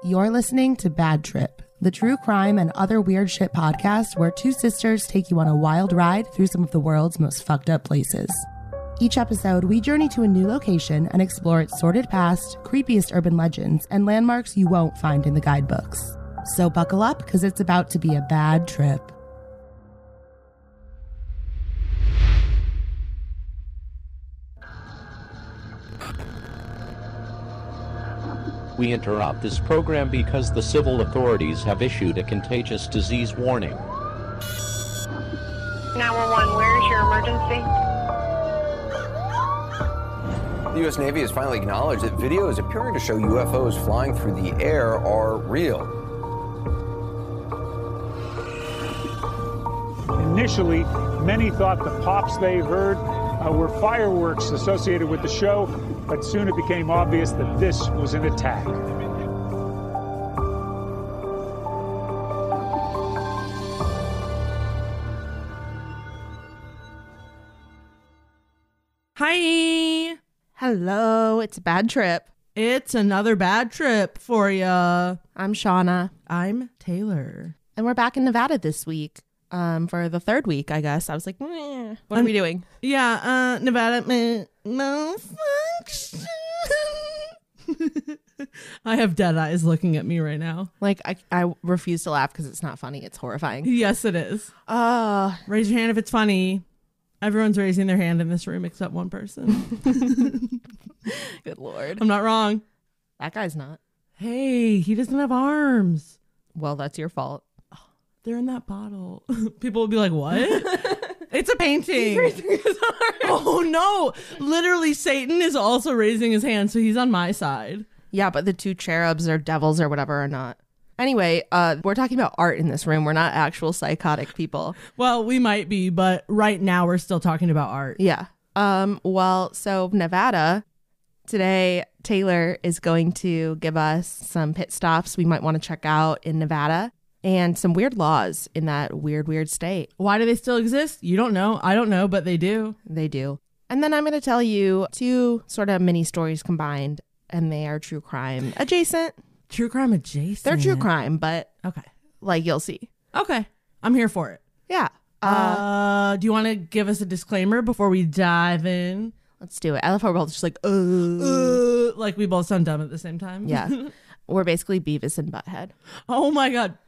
You're listening to Bad Trip, the true crime and other weird shit podcast where two sisters take you on a wild ride through some of the world's most fucked up places. Each episode, we journey to a new location and explore its sordid past, creepiest urban legends, and landmarks you won't find in the guidebooks. So buckle up, because it's about to be a bad trip. We interrupt this program because the civil authorities have issued a contagious disease warning. 911, where is your emergency? The U.S. Navy has finally acknowledged that videos appearing to show UFOs flying through the air are real. Initially, many thought the pops they heard were fireworks associated with the show, but soon it became obvious that this was an attack. Hi. Hello, it's Bad Trip. It's another bad trip for ya. I'm Shauna. I'm Taylor. And we're back in Nevada this week. For the third week, I guess. I was like, what are we doing? Yeah, Nevada malfunction. I have dead eyes looking at me right now. Like, I refuse to laugh because it's not funny. It's horrifying. Yes, it is. Raise your hand if it's funny. Everyone's raising their hand in this room except one person. Good Lord. I'm not wrong. That guy's not. Hey, he doesn't have arms. Well, that's your fault. They're in that bottle. People will be like, what? It's a painting. Oh, no. Literally, Satan is also raising his hand, so he's on my side. Yeah, but the two cherubs or devils or whatever are not. Anyway, we're talking about art in this room. We're not actual psychotic people. Well, we might be, but right now we're still talking about art. Yeah. Well, so Nevada, today Taylor is going to give us some pit stops we might want to check out in Nevada. And some weird laws in that weird state. Why do they still exist? You don't know. I don't know, but they do. They do. And then I'm going to tell you two sort of mini stories combined, and they are true crime adjacent. True crime adjacent? They're true crime, but okay, like you'll see. Okay. I'm here for it. Yeah. Do you want to give us a disclaimer before we dive in? Let's do it. I love how we're both just like, like we both sound dumb at the same time. Yeah. We're basically Beavis and Butthead. Oh my God.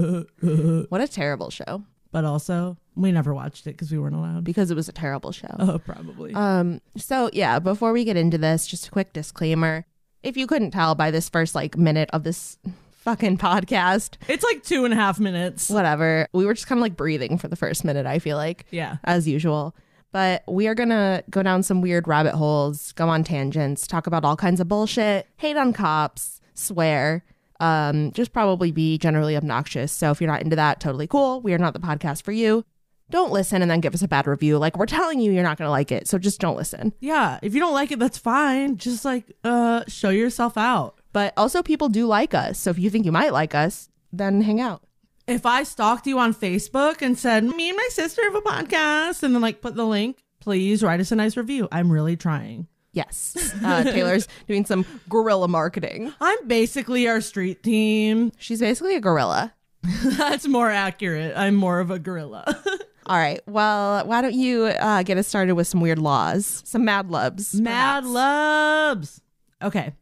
What a terrible show. But also, we never watched it because we weren't allowed. Because it was a terrible show. Oh, probably. So yeah, before we get into this, just a quick disclaimer. If you couldn't tell by this first minute of this fucking podcast. It's like 2.5 minutes. Whatever. We were just kind of like breathing for the first minute, I feel like. Yeah. As usual. But we are going to go down some weird rabbit holes, go on tangents, talk about all kinds of bullshit, hate on cops, swear, just probably be generally obnoxious. So if you're not into that, totally cool. We are not the podcast for you. Don't listen and then give us a bad review. Like, we're telling you you're not going to like it. So just don't listen. Yeah. If you don't like it, that's fine. Just like show yourself out. But also people do like us. So if you think you might like us, then hang out. If I stalked you on Facebook and said, me and my sister have a podcast, and then like put the link, please write us a nice review. I'm really trying. Yes. Taylor's doing some guerrilla marketing. I'm basically our street team. She's basically a gorilla. That's more accurate. I'm more of a gorilla. All right. Well, why don't you get us started with some weird laws? Some Mad Lubs. Mad Lubs. Okay.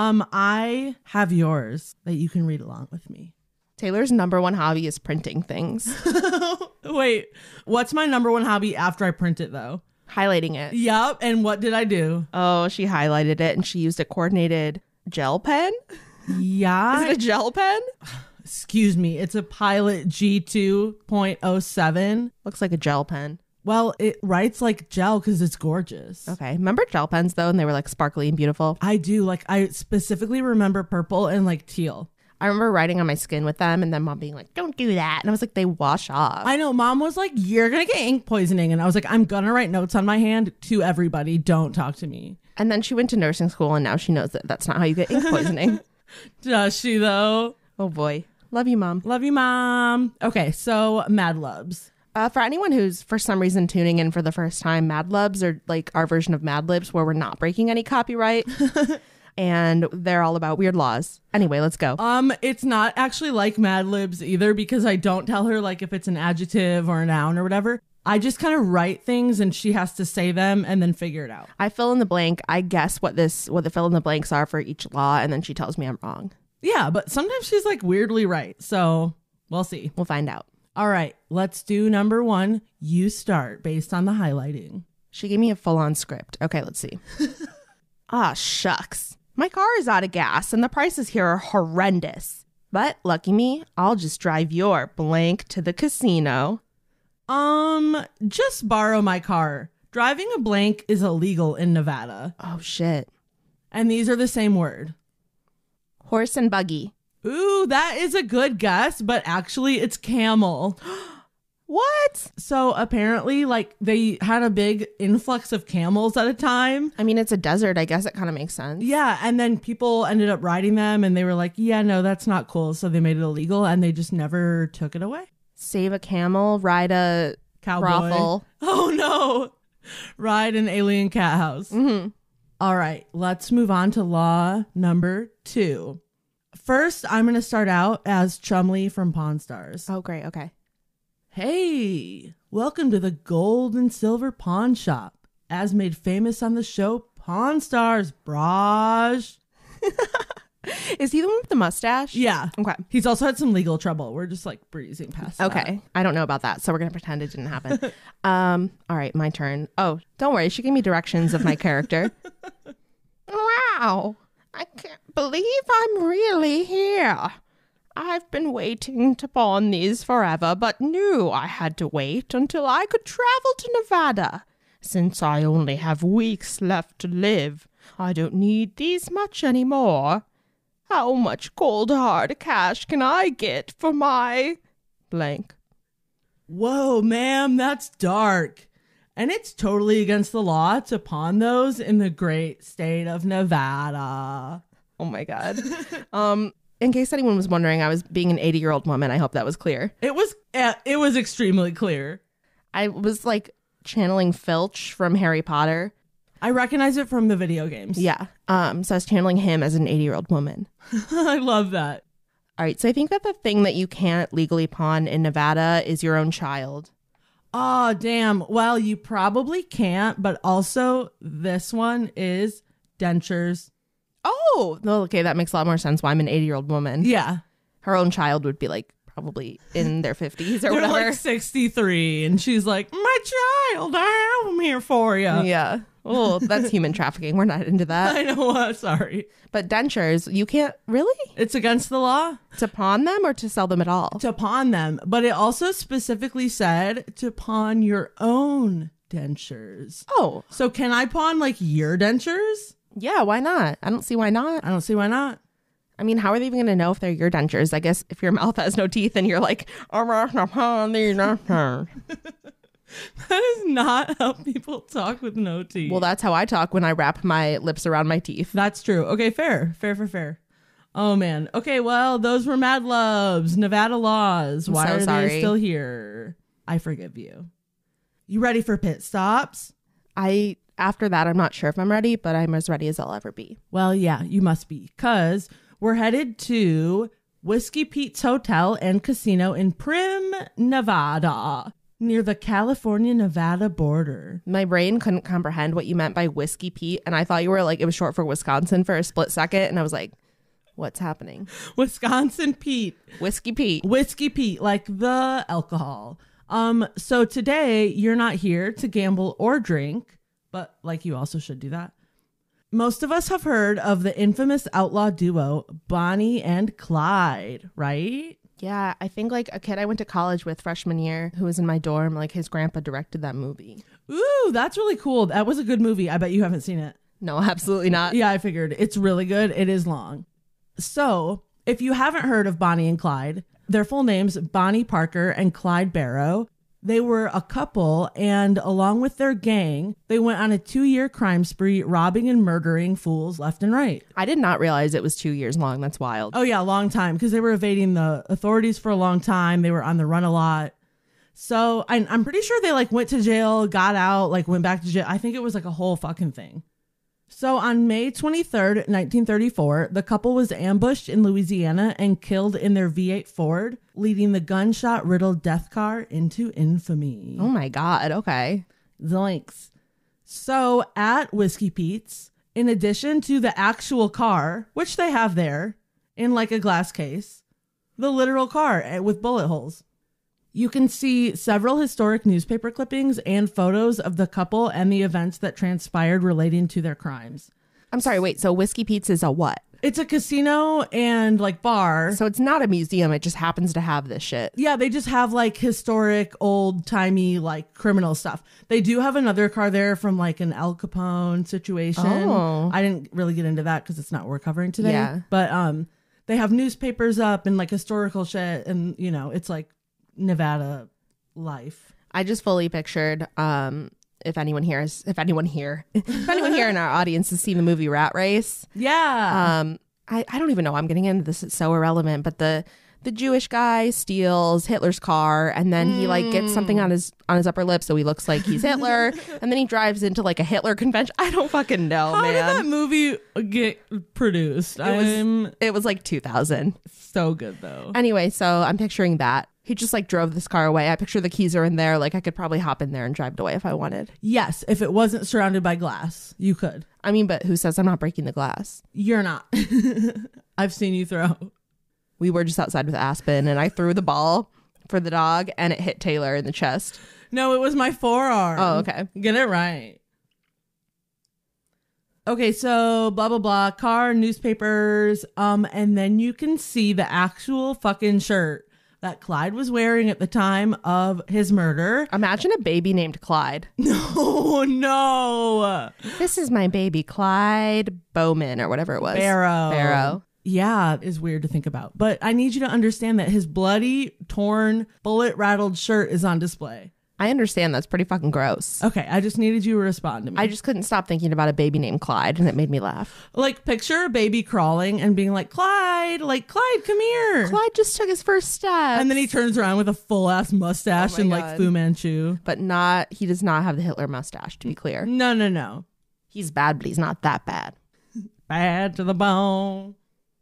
I have yours that you can read along with me. Taylor's number one hobby is printing things. Wait, what's my number one hobby after I print it, though? Highlighting it. Yup. And what did I do? Oh, she highlighted it and she used a coordinated gel pen. Yeah. Is it a gel pen? Excuse me. It's a Pilot G2.07. Looks like a gel pen. Well, it writes like gel because it's gorgeous. Okay. Remember gel pens, though, and they were like sparkly and beautiful? I do. Like, I specifically remember purple and like teal. I remember writing on my skin with them and then mom being like, don't do that. And I was like, they wash off. I know. Mom was like, you're going to get ink poisoning. And I was like, I'm going to write notes on my hand to everybody. Don't talk to me. And then she went to nursing school and now she knows that that's not how you get ink poisoning. Does she, though? Oh, boy. Love you, Mom. Love you, Mom. Okay, so Mad Lubs. For anyone who's for some reason tuning in for the first time, Mad Lubs are like our version of Mad Libs where we're not breaking any copyright. and they're all about weird laws. Anyway, let's go. It's not actually like Mad Libs either, because I don't tell her like if it's an adjective or a noun or whatever. I just kind of write things and she has to say them and then figure it out. I fill in the blank. I guess what the fill in the blanks are for each law, and then she tells me I'm wrong. Yeah, but sometimes she's like weirdly right. So we'll see. We'll find out. All right, let's do number 1. You start based on the highlighting. She gave me a full-on script. Okay, let's see. Shucks. My car is out of gas and the prices here are horrendous. But lucky me, I'll just drive your blank to the casino. Just borrow my car. Driving a blank is illegal in Nevada. Oh, shit. And these are the same word. Horse and buggy. Ooh, that is a good guess, but actually it's camel. What? So apparently, like, they had a big influx of camels at a time. I mean, it's a desert. I guess it kind of makes sense. Yeah, and then people ended up riding them, and they were like, yeah, no, that's not cool. So they made it illegal, and they just never took it away. Save a camel, ride a Cowboy. brothel. Oh, no. Ride an alien cat house. Mm-hmm. All right, let's move on to law number 2. First, I'm going to start out as Chumley from Pawn Stars. Oh, great. Okay. Hey, welcome to the gold and silver pawn shop, as made famous on the show Pawn Stars, Braj. Is he the one with the mustache? Yeah. Okay. He's also had some legal trouble. We're just like breezing past that. Okay. I don't know about that, so we're going to pretend it didn't happen. All right, my turn. Oh, don't worry. She gave me directions of my character. Wow. I can't believe I'm really here. I've been waiting to pawn these forever, but knew I had to wait until I could travel to Nevada. Since I only have weeks left to live, I don't need these much anymore. How much cold hard cash can I get for my blank? Whoa, ma'am, that's dark. And it's totally against the law to pawn those in the great state of Nevada. Oh my God. In case anyone was wondering, I was being an 80-year-old woman. I hope that was clear. It was extremely clear. I was like channeling Filch from Harry Potter. I recognize it from the video games. Yeah. So I was channeling him as an 80-year-old woman. I love that. All right. So I think that the thing that you can't legally pawn in Nevada is your own child. Oh, damn. Well, you probably can't, but also this one is dentures. Oh, well, okay. That makes a lot more sense why I'm an 80-year-old woman. Yeah. Her own child would be like probably in their 50s or They're whatever. like 63 and she's like, my child, I'm here for you. Yeah. Oh, that's human trafficking. We're not into that. I know. Sorry. But dentures, you can't really? It's against the law To pawn them or to sell them at all? to pawn them, but it also specifically said to pawn your own dentures. Oh, So can I pawn like your dentures? yeah. Why not? I don't see why not. I don't see why not. I mean, how are they even going to know if they're your dentures? I guess if your mouth has no teeth and you're like, well, That is not how people talk with no teeth. that's how I talk when I wrap my lips around my teeth. That's true. Okay, fair. Oh, man. Okay, well, those were Mad Loves, Nevada laws. I'm Why so are sorry. they still here? I forgive you. You ready for pit stops? After that, I'm not sure if I'm ready, but I'm as ready as I'll ever be. Well, yeah, you must be, because we're headed to Whiskey Pete's Hotel and Casino in Prim, Nevada, near the California-Nevada border. My brain couldn't comprehend what you meant by Whiskey Pete, and I thought you were like, it was short for Wisconsin for a split second, and I was like, what's happening? Wisconsin Pete. Whiskey Pete. Whiskey Pete, like the alcohol. So today you're not here to gamble or drink, but like you also should do that. Most of us have heard of the infamous outlaw duo Bonnie and Clyde, right? Yeah, I think like a kid I went to college with freshman year who was in my dorm, like his grandpa directed that movie. Ooh, that's really cool. That was a good movie. I bet you haven't seen it. No, absolutely not. Yeah, I figured. It's really good. It is long. So, if you haven't heard of Bonnie and Clyde, their full names, Bonnie Parker and Clyde Barrow. They were a couple, and along with their gang, they went on a 2-year crime spree, robbing and murdering fools left and right. I did not realize it was 2 years long. That's wild. Oh, yeah, a long time, because they were evading the authorities for a long time. They were on the run a lot. So I'm pretty sure they like went to jail, got out, like went back to jail. I think it was like a whole fucking thing. So on May 23rd, 1934, the couple was ambushed in Louisiana and killed in their V8 Ford, leading the gunshot-riddled death car into infamy. Oh my God. Okay. Zoinks. So at Whiskey Pete's, in addition to the actual car, which they have there in like a glass case, the literal car with bullet holes, you can see several historic newspaper clippings and photos of the couple and the events that transpired relating to their crimes. I'm sorry. Wait. So Whiskey Pete's is a what? It's a casino and like bar. So it's not a museum. It just happens to have this shit. Yeah, they just have like historic, old-timey, like criminal stuff. They do have another car there from like an Al Capone situation. Oh. I didn't really get into that because it's not what we're covering today. Yeah. But they have newspapers up and like historical shit, and you know, it's like Nevada life. I just fully pictured if anyone here in our audience has seen the movie Rat Race. Yeah. I don't even know I'm getting into this. It's so irrelevant, but the Jewish guy steals Hitler's car, and then he like gets something on his upper lip so he looks like he's Hitler, and then he drives into like a Hitler convention. I don't fucking know, How man. did that movie get produced? It was like 2000. So good though. Anyway, so I'm picturing that. He just like drove this car away. I picture the keys are in there. Like I could probably hop in there and drive it away if I wanted. Yes, if it wasn't surrounded by glass, you could. I mean, but who says I'm not breaking the glass? You're not. I've seen you throw. We were just outside with Aspen, and I threw the ball for the dog, and it hit Taylor in the chest. No, it was my forearm. Oh, okay. Get it right. Okay, so blah, blah, blah. Car, newspapers, and then you can see the actual fucking shirt that Clyde was wearing at the time of his murder. Imagine a baby named Clyde. No. This is my baby, Clyde Bowman, or whatever it was. Barrow. Yeah, is weird to think about. But I need you to understand that his bloody, torn, bullet-rattled shirt is on display. I understand that's pretty fucking gross. Okay, I just needed you to respond to me. I just couldn't stop thinking about a baby named Clyde, and it made me laugh. Like, picture a baby crawling and being like, Clyde, come here. Clyde just took his first step. And then he turns around with a full-ass mustache Oh and, my like, God. Fu Manchu. But he does not have the Hitler mustache, to be clear. No. He's bad, but he's not that bad. Bad to the bone.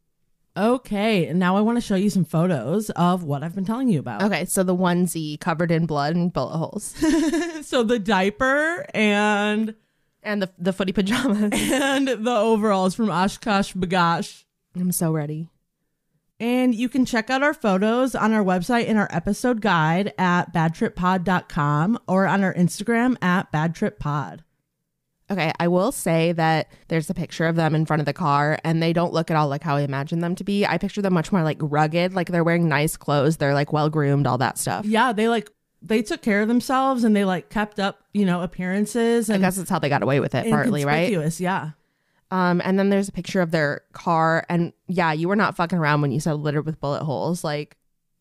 Okay, and now I want to show you some photos of what I've been telling you about. Okay, so the onesie covered in blood and bullet holes. So the diaper and the footy pajamas. and the overalls from Oshkosh B'gosh. I'm so ready. And you can check out our photos on our website in our episode guide at badtrippod.com or on our Instagram at badtrippod. Okay, I will say that there's a picture of them in front of the car, and they don't look at all like how I imagine them to be. I picture them much more like rugged, like they're wearing nice clothes, they're like well groomed, all that stuff. Yeah, they took care of themselves and they like kept up, appearances. And I guess that's how they got away with it, partly, right? Yeah. And then there's a picture of their car, and yeah, you were not fucking around when you said littered with bullet holes. Like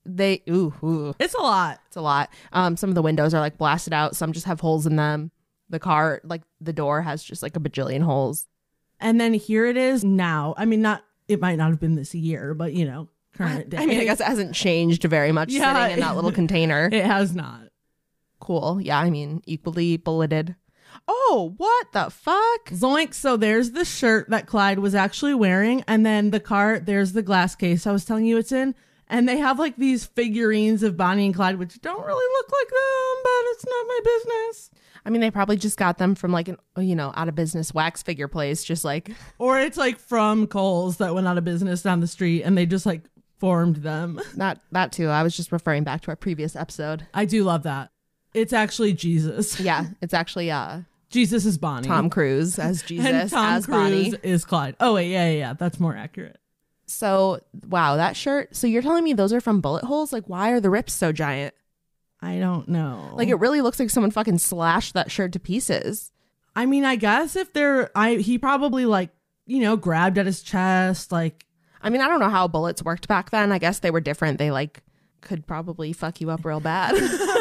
ooh. It's a lot. It's a lot. Some of the windows are like blasted out, some just have holes in them. The car, like the door has just like a bajillion holes. And then here it is now. I mean, it might not have been this year, but current day. I mean, I guess it hasn't changed very much sitting in that little container. It has not. Cool. Yeah, I mean, equally bulleted. Oh, what the fuck? Zoink. So there's the shirt that Clyde was actually wearing. And then the car, there's the glass case I was telling you it's in. And they have like these figurines of Bonnie and Clyde, which don't really look like them, but it's not my business. I mean, they probably just got them from like an, out of business wax figure place, just like. Or it's like from Kohl's that went out of business down the street and they just like formed them. That too. I was just referring back to our previous episode. I do love that. It's actually Jesus. Yeah, it's actually Jesus is Bonnie. Tom Cruise as Jesus and Tom as Cruise Bonnie. is Clyde. Oh wait, yeah. That's more accurate. So, wow, that shirt. So you're telling me those are from bullet holes? Like, why are the rips so giant? I don't know. Like, it really looks like someone fucking slashed that shirt to pieces. I mean, I guess if he probably like, grabbed at his chest. Like, I mean, I don't know how bullets worked back then. I guess they were different. They like could probably fuck you up real bad.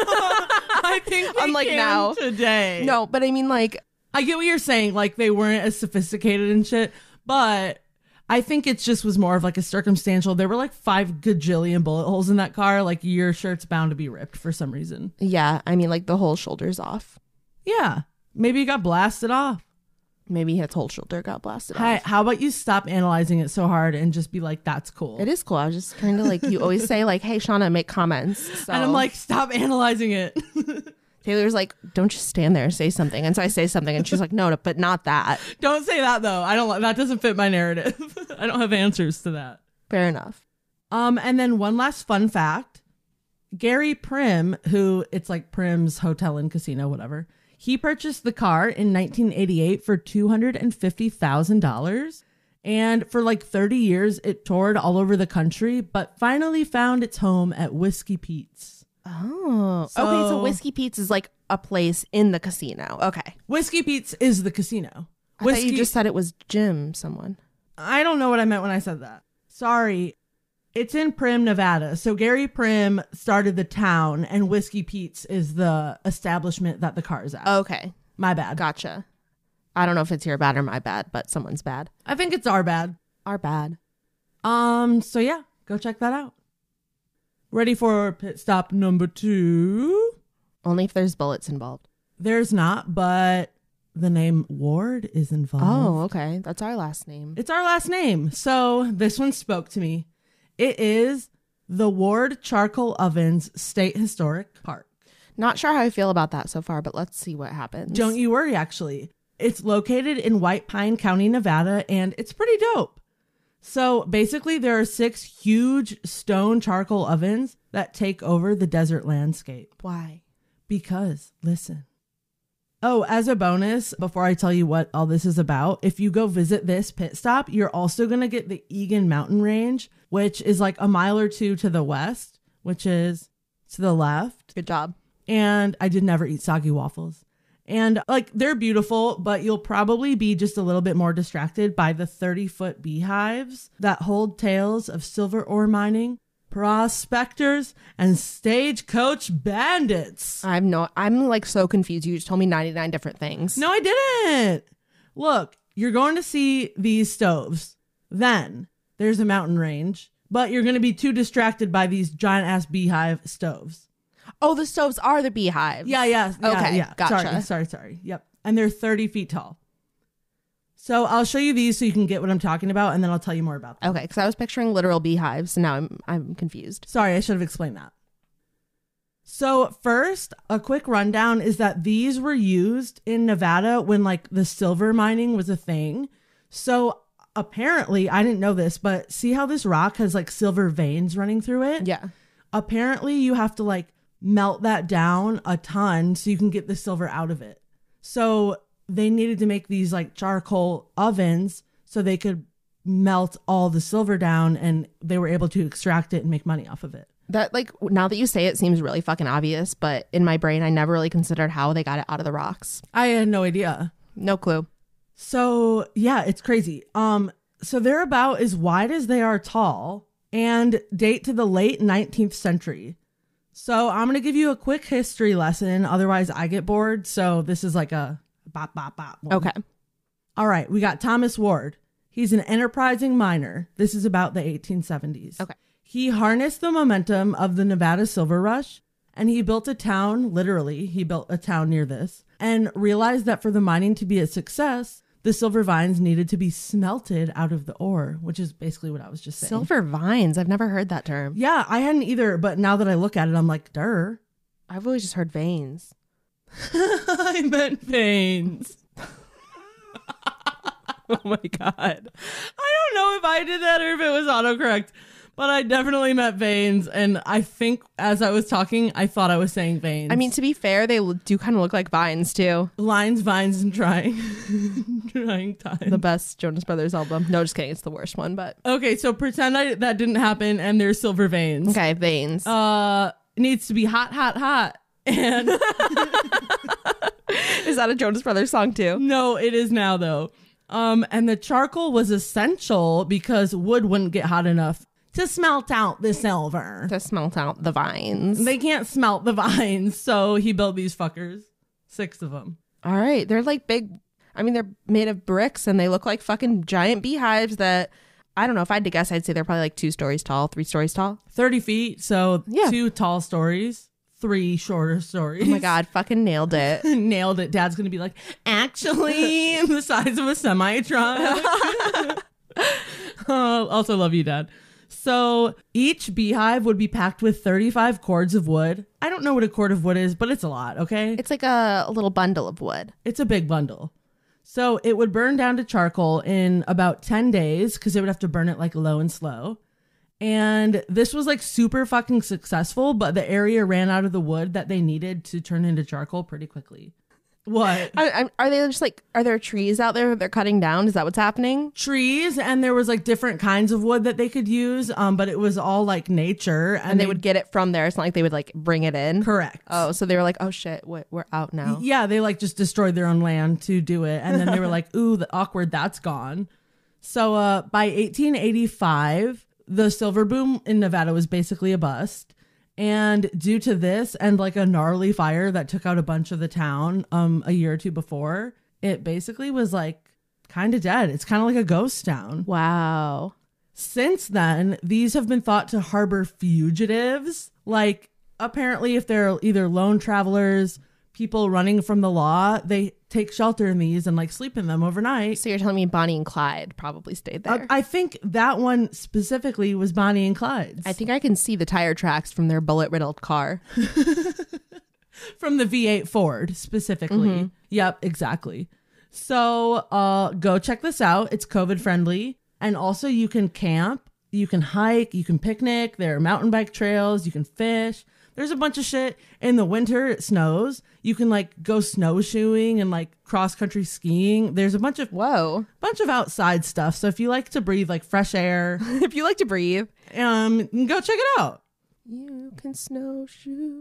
I think they Unlike can now today. No, but I mean, like, I get what you're saying. Like, they weren't as sophisticated and shit, but I think it just was more of like a circumstantial. There were like 5 gajillion bullet holes in that car. Like, your shirt's bound to be ripped for some reason. yeah, I mean, like the whole shoulder's off. Yeah. Maybe it got blasted off. Maybe his whole shoulder got blasted Hi, off. how about you stop analyzing it so hard and just be like, that's cool. It is cool. I was just kind of like, you always say like, hey, Shauna, make comments. So And I'm like, stop analyzing it. Taylor's like, don't just stand there, say something. And so I say something and she's like, no, but not that. Don't say that though. That doesn't fit my narrative. I don't have answers to that. Fair enough. And then one last fun fact. Gary Prim, who it's like Prim's Hotel and Casino, whatever. He purchased the car in 1988 for $250,000. And for like 30 years, it toured all over the country, but finally found its home at Whiskey Pete's. Oh. Okay, so Whiskey Pete's is like a place in the casino. Okay. Whiskey Pete's is the casino. I thought you just said it was Jim someone. I don't know what I meant when I said that. Sorry. It's in Prim, Nevada. So Gary Prim started the town and Whiskey Pete's is the establishment that the car is at. Okay. My bad. Gotcha. I don't know if it's your bad or my bad, but someone's bad. I think it's our bad. Our bad. So yeah, go check that out. Ready for pit stop number 2? Only if there's bullets involved. There's not, but the name Ward is involved. Oh, okay. That's our last name. It's our last name. So this one spoke to me. It is the Ward Charcoal Ovens State Historic Park. Not sure how I feel about that so far, but let's see what happens. Don't you worry, actually. It's located in White Pine County, Nevada, and it's pretty dope. So basically, there are 6 huge stone charcoal ovens that take over the desert landscape. Why? Because, listen. Oh, as a bonus, before I tell you what all this is about, if you go visit this pit stop, you're also going to get the Egan Mountain Range, which is like a mile or 2 to the west, which is to the left. Good job. And I did never eat soggy waffles. And like, they're beautiful, but you'll probably be just a little bit more distracted by the 30-foot beehives that hold tales of silver ore mining, prospectors, and stagecoach bandits. I'm like so confused. You just told me 99 different things. No, I didn't. Look, you're going to see these stoves. Then there's a mountain range, but you're going to be too distracted by these giant ass beehive stoves. Oh, the stoves are the beehives. Yeah. Okay, gotcha. Sorry. Yep. And they're 30 feet tall. So I'll show you these so you can get what I'm talking about, and then I'll tell you more about them. Okay, because I was picturing literal beehives, and now I'm confused. Sorry, I should have explained that. So first, a quick rundown is that these were used in Nevada when like the silver mining was a thing. So apparently, I didn't know this, but see how this rock has like silver veins running through it? Yeah. Apparently, you have to like melt that down a ton so you can get the silver out of it. So they needed to make these like charcoal ovens so they could melt all the silver down, and they were able to extract it and make money off of it. That, like, now that you say it, seems really fucking obvious, but in my brain, I never really considered how they got it out of the rocks. I had no idea. No clue. So yeah, it's crazy. So they're about as wide as they are tall and date to the late 19th century. So I'm going to give you a quick history lesson. Otherwise, I get bored. So this is like a bop, bop, bop one. Okay. All right. We got Thomas Ward. He's an enterprising miner. This is about the 1870s. Okay. He harnessed the momentum of the Nevada Silver Rush, and he built a town, literally, he built a town near this, and realized that for the mining to be a success, the silver vines needed to be smelted out of the ore, which is basically what I was just saying. Silver vines. I've never heard that term. Yeah, I hadn't either, but now that I look at it, I'm like, durr. I've always just heard veins. I meant veins. Oh my God. I don't know if I did that or if it was autocorrect, but I definitely meant veins. And I think as I was talking, I thought I was saying veins. I mean, to be fair, they do kind of look like vines too. Lines, vines, and trying. Trying time. The best Jonas Brothers album. No, just kidding. It's the worst one, but. Okay, so pretend that didn't happen and there's silver veins. Okay, veins. It needs to be hot, hot, hot. And is that a Jonas Brothers song too? No, it is now though. And the charcoal was essential because wood wouldn't get hot enough to smelt out the silver. To smelt out the vines. They can't smelt the vines, so he built these fuckers. 6 of them. All right. They're like big. I mean, they're made of bricks and they look like fucking giant beehives that, I don't know, if I had to guess, I'd say they're probably like 2 stories tall, 3 stories tall. 30 feet, so Yeah. 2 tall stories. 3 shorter stories. Oh my God, fucking nailed it. Nailed it. Dad's going to be like, actually, the size of a semi-truck. Also love you, Dad. So each beehive would be packed with 35 cords of wood. I don't know what a cord of wood is, but it's a lot, okay? It's like a little bundle of wood. It's a big bundle. So it would burn down to charcoal in about 10 days because they would have to burn it like low and slow. And this was like super fucking successful, but the area ran out of the wood that they needed to turn into charcoal pretty quickly. What? Are they just like, are there trees out there that they're cutting down? Is that what's happening? Trees, and there was like different kinds of wood that they could use, but it was all like nature. And they would get it from there. It's not like they would like bring it in. Correct. Oh, so they were like, oh shit, we're out now. Yeah, they like just destroyed their own land to do it. And then they were like, ooh, the awkward, that's gone. So by 1885, the silver boom in Nevada was basically a bust. And due to this and like a gnarly fire that took out a bunch of the town a year or two before, it basically was like kind of dead. It's kind of like a ghost town. Wow. Since then, these have been thought to harbor fugitives. Like apparently if they're either lone travelers, people running from the law, they take shelter in these and like sleep in them overnight. So you're telling me Bonnie and Clyde probably stayed there? I think that one specifically was Bonnie and Clyde's. I think I can see the tire tracks from their bullet-riddled car. From the V8 Ford specifically. Mm-hmm. Yep, exactly. So go check this out. It's COVID friendly. And also you can camp, you can hike, you can picnic. There are mountain bike trails, you can fish. There's a bunch of shit. In the winter, it snows. You can like go snowshoeing and like cross country skiing. There's a bunch of outside stuff. So if you like to breathe like fresh air, If you like to breathe, go check it out. you can snowshoe.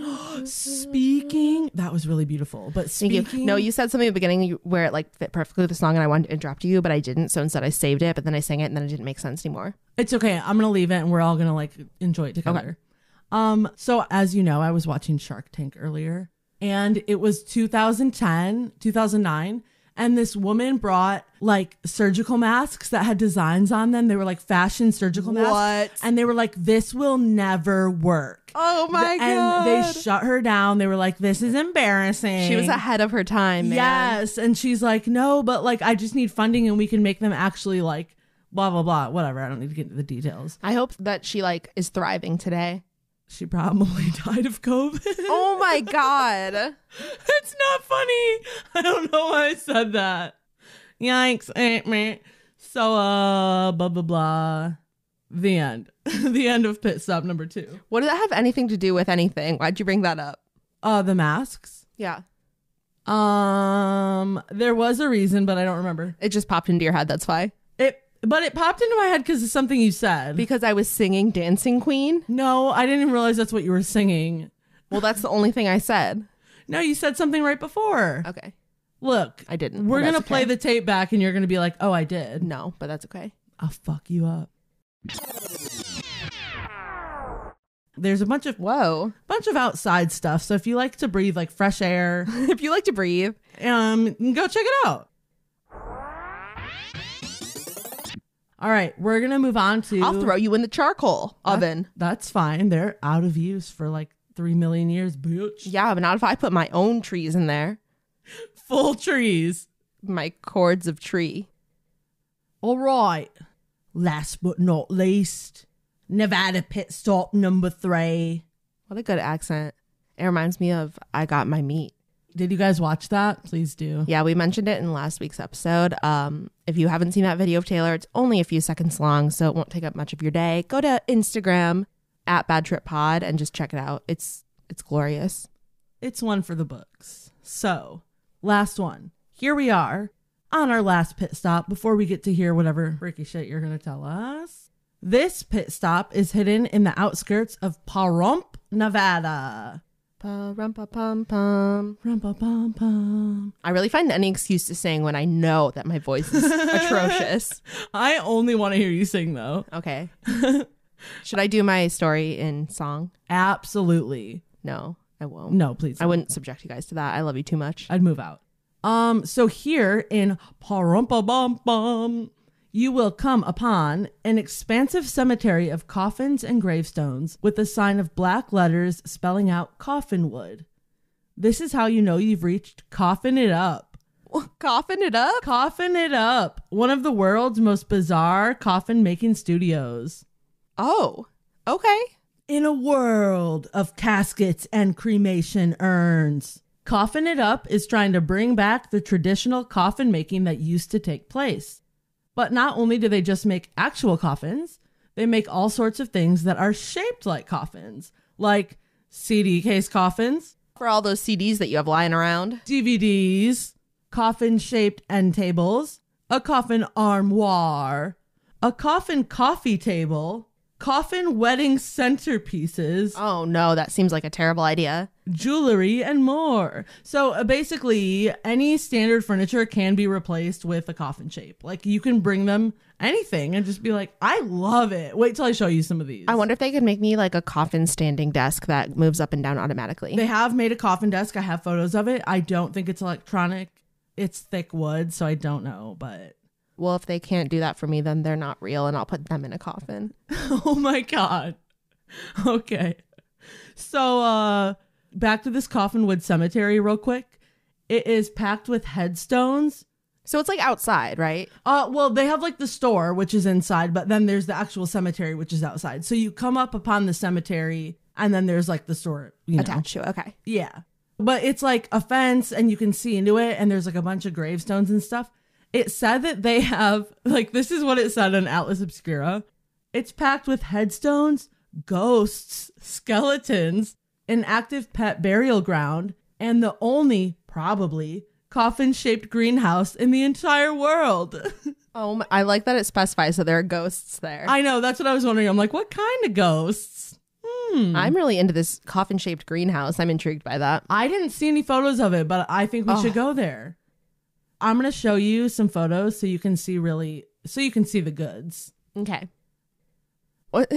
Speaking, that was really beautiful. But Thank speaking, you. No, you said something at the beginning where it like fit perfectly with the song, and I wanted to interrupt you, but I didn't. So instead, I saved it, but then I sang it, and then it didn't make sense anymore. It's okay. I'm gonna leave it, and we're all gonna like enjoy it together. Okay. So as you know, I was watching Shark Tank earlier, and it was 2009, and this woman brought like surgical masks that had designs on them. They were like fashion surgical masks. What? And they were like, this will never work. Oh my God. And they shut her down. They were like, this is embarrassing. She was ahead of her time, man. Yes. And she's like, no, but like, I just need funding and we can make them actually like blah, blah, blah, whatever. I don't need to get into the details. I hope that she like is thriving today. She probably died of COVID. Oh my God. It's not funny. I don't know why I said that. Yikes. So, blah, blah, blah. The end. The end of pit stop number 2. What does that have anything to do with anything? Why'd you bring that up? The masks. Yeah. There was a reason, but I don't remember. It just popped into your head. That's why. But it popped into my head because of something you said. Because I was singing Dancing Queen? No, I didn't even realize that's what you were singing. Well, that's the only thing I said. No, you said something right before. Okay. Look, I didn't. We're Well, going to that's play okay. the tape back and you're going to be like, oh, I did. No, but that's okay. I'll fuck you up. There's a bunch of outside stuff. So if you like to breathe like fresh air, If you like to breathe. go check it out. All right, we're going to move on to... I'll throw you in the charcoal oven. That's fine. They're out of use for like 3 million years, bitch. Yeah, but not if I put my own trees in there. Full trees. My cords of tree. All right. Last but not least, Nevada pit stop number 3. What a good accent. It reminds me of I Got My Meat. Did you guys watch that? Please do. Yeah, we mentioned it in last week's episode. If you haven't seen that video of Taylor, it's only a few seconds long, so it won't take up much of your day. Go to Instagram @BadTripPod and just check it out. It's glorious. It's one for the books. So, last one. Here we are on our last pit stop before we get to hear whatever freaky shit you're going to tell us. This pit stop is hidden in the outskirts of Pahrump, Nevada. Pa-rum-pa-pum-pum. Rum-pa-pum-pum. I really find any excuse to sing when I know that my voice is atrocious. I only want to hear you sing, though. Okay. Should I do my story in song? Absolutely. No, I won't. No, please. I wouldn't subject you guys to that. I love you too much. I'd move out. So here in Pahrump-a-bum-bum, you will come upon an expansive cemetery of coffins and gravestones with a sign of black letters spelling out Coffinwood. This is how you know you've reached Coffin It Up. Coffin It Up? Coffin It Up, one of the world's most bizarre coffin making studios. Oh, okay. In a world of caskets and cremation urns, Coffin It Up is trying to bring back the traditional coffin making that used to take place. But not only do they just make actual coffins, they make all sorts of things that are shaped like coffins, like CD case coffins, For all those CDs that you have lying around. DVDs, coffin-shaped end tables, a coffin armoire, a coffin coffee table, coffin wedding centerpieces, Oh no, that seems like a terrible idea. jewelry, and more. So basically, any standard furniture can be replaced with a coffin shape. Like, you can bring them anything and just be like, I love it. Wait till I show you some of these. I wonder if they could make me like a coffin standing desk that moves up and down automatically. They have made a coffin desk. I have photos of it. I don't think it's electronic. It's thick wood, so I don't know, but... Well, if they can't do that for me, then they're not real and I'll put them in a coffin. Oh my God. Okay. So, back to this Coffinwood Cemetery real quick. It is packed with headstones. So it's like outside, right? Well, they have like the store, which is inside, but then there's the actual cemetery, which is outside. So you come up upon the cemetery and then there's like the store, you know. Attached to it. Okay. Yeah. But it's like a fence and you can see into it and there's like a bunch of gravestones and stuff. It said that they have, like, this is what it said on Atlas Obscura. It's packed with headstones, ghosts, skeletons, an active pet burial ground, and the only, probably, coffin-shaped greenhouse in the entire world. Oh, I like that it specifies that there are ghosts there. I know, that's what I was wondering. I'm like, what kind of ghosts? I'm really into this coffin-shaped greenhouse. I'm intrigued by that. I didn't see any photos of it, but I think we should go there. I'm going to show you some photos so you can see the goods. Okay. What?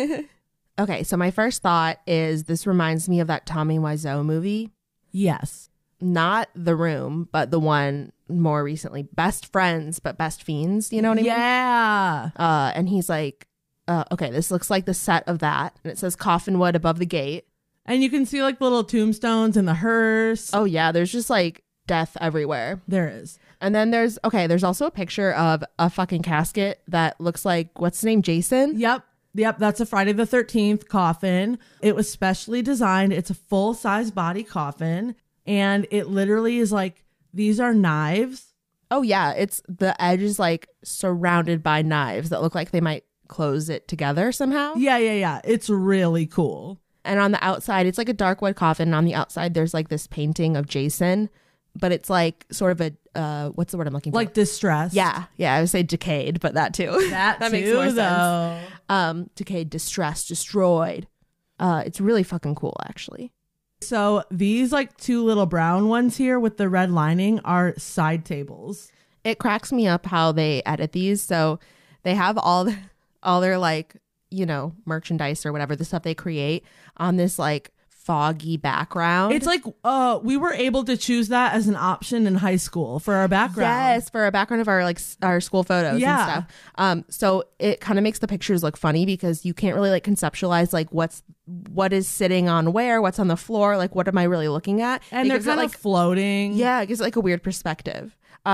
Okay, so my first thought is this reminds me of that Tommy Wiseau movie. Yes. Not The Room, but the one more recently, Best Friends, but Best Fiends. You know what I mean? Yeah. And he's like, okay, this looks like the set of that. And it says Coffinwood above the gate. And you can see like little tombstones in the hearse. Oh, yeah, there's just like death everywhere. There is. And then there's also a picture of a fucking casket that looks like, what's his name, Jason? Yep. That's a Friday the 13th coffin. It was specially designed. It's a full-size body coffin. And it literally is like, these are knives. Oh, yeah. It's the edge is like surrounded by knives that look like they might close it together somehow. Yeah. It's really cool. And on the outside, it's like a dark wood coffin. And on the outside, there's like this painting of Jason, but it's like sort of a, what's the word I'm looking for? Like distressed. Yeah. I would say decayed, but that too. That too, makes more though. sense. Decayed, distressed, destroyed. It's really fucking cool, actually. So these like two little brown ones here with the red lining are side tables. It cracks me up how they edit these. So they have all their like, you know, merchandise or whatever, the stuff they create on this like foggy background. It's like we were able to choose that as an option in high school for our background. Yes, for a background of our like our school photos and stuff. So it kind of makes the pictures look funny because you can't really like conceptualize like what is sitting on where, what's on the floor, like what am I really looking at? And they're kind of floating. Yeah, it gives like a weird perspective.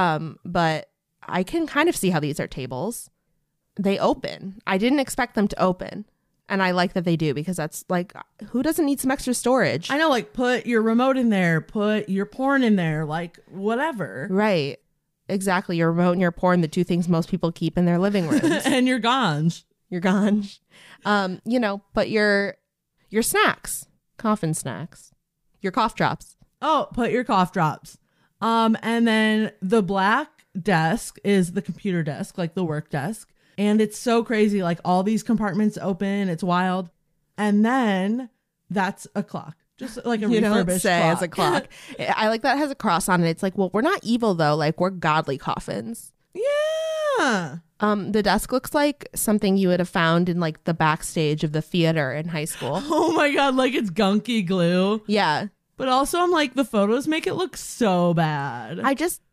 But I can kind of see how these are tables. They open. I didn't expect them to open. And I like that they do because that's like, who doesn't need some extra storage? I know, like put your remote in there, put your porn in there, like whatever. Right. Exactly. Your remote and your porn, the two things most people keep in their living rooms. And your ganj. Your ganj. You know, but your snacks, coffin snacks, your cough drops. Oh, put your cough drops. And then the black desk is the computer desk, like the work desk. And it's so crazy. Like all these compartments open. It's wild. And then that's a clock. Just like a refurbished clock. As a clock. I like that it has a cross on it. It's like, well, we're not evil though. Like we're godly coffins. Yeah. The desk looks like something you would have found in like the backstage of the theater in high school. Oh my God. Like it's gunky glue. Yeah. But also I'm like, the photos make it look so bad.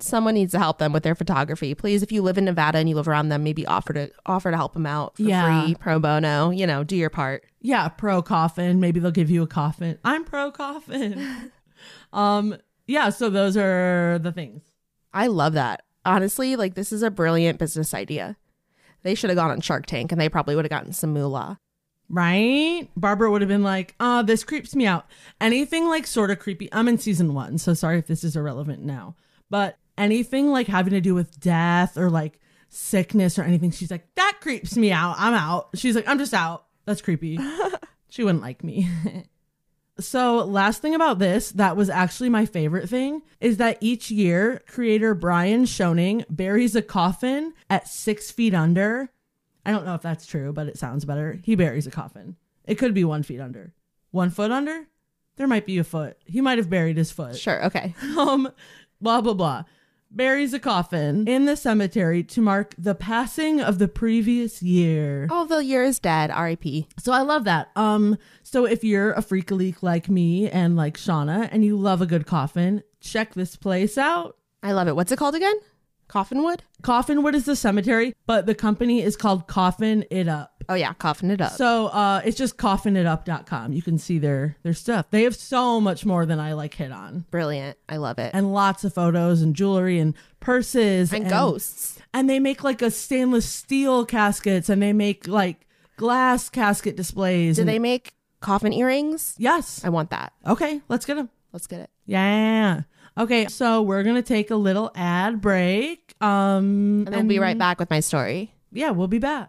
someone needs to help them with their photography. Please, if you live in Nevada and you live around them, maybe offer to help them out for free, pro bono, do your part. Yeah, pro coffin. Maybe they'll give you a coffin. I'm pro coffin. Yeah, so those are the things. I love that. Honestly, like, this is a brilliant business idea. They should have gone on Shark Tank and they probably would have gotten some moolah. Right? Barbara would have been like, this creeps me out. Anything like sort of creepy. I'm in season 1, so sorry if this is irrelevant now. But anything like having to do with death or like sickness or anything, she's like, that creeps me out. I'm out. She's like, I'm just out. That's creepy. She wouldn't like me. So last thing about this, that was actually my favorite thing, is that each year creator Brian Schoening buries a coffin at 6 feet under. I don't know if that's true, but it sounds better. He buries a coffin. It could be 1 feet under. 1 foot under? There might be a foot. He might have buried his foot. Sure. Okay. Blah, blah, blah. Buries a coffin in the cemetery to mark the passing of the previous year. Oh, the year is dead. R.I.P. So I love that. So if you're a freak-a-leak like me and like Shauna and you love a good coffin, check this place out. I love it. What's it called again? Coffinwood? Coffinwood is the cemetery, but the company is called Coffin It Up. Oh, yeah. Coffin It Up. So it's just coffinitup.com. You can see their stuff. They have so much more than I like hit on. Brilliant. I love it. And lots of photos and jewelry and purses. And ghosts. And they make like a stainless steel caskets and they make like glass casket displays. Do they make coffin earrings? Yes. I want that. Okay, let's get them. Let's get it. Yeah. Okay, so we're going to take a little ad break. And then we'll be right back with my story. Yeah, we'll be back.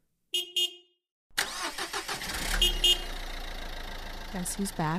Guess who's back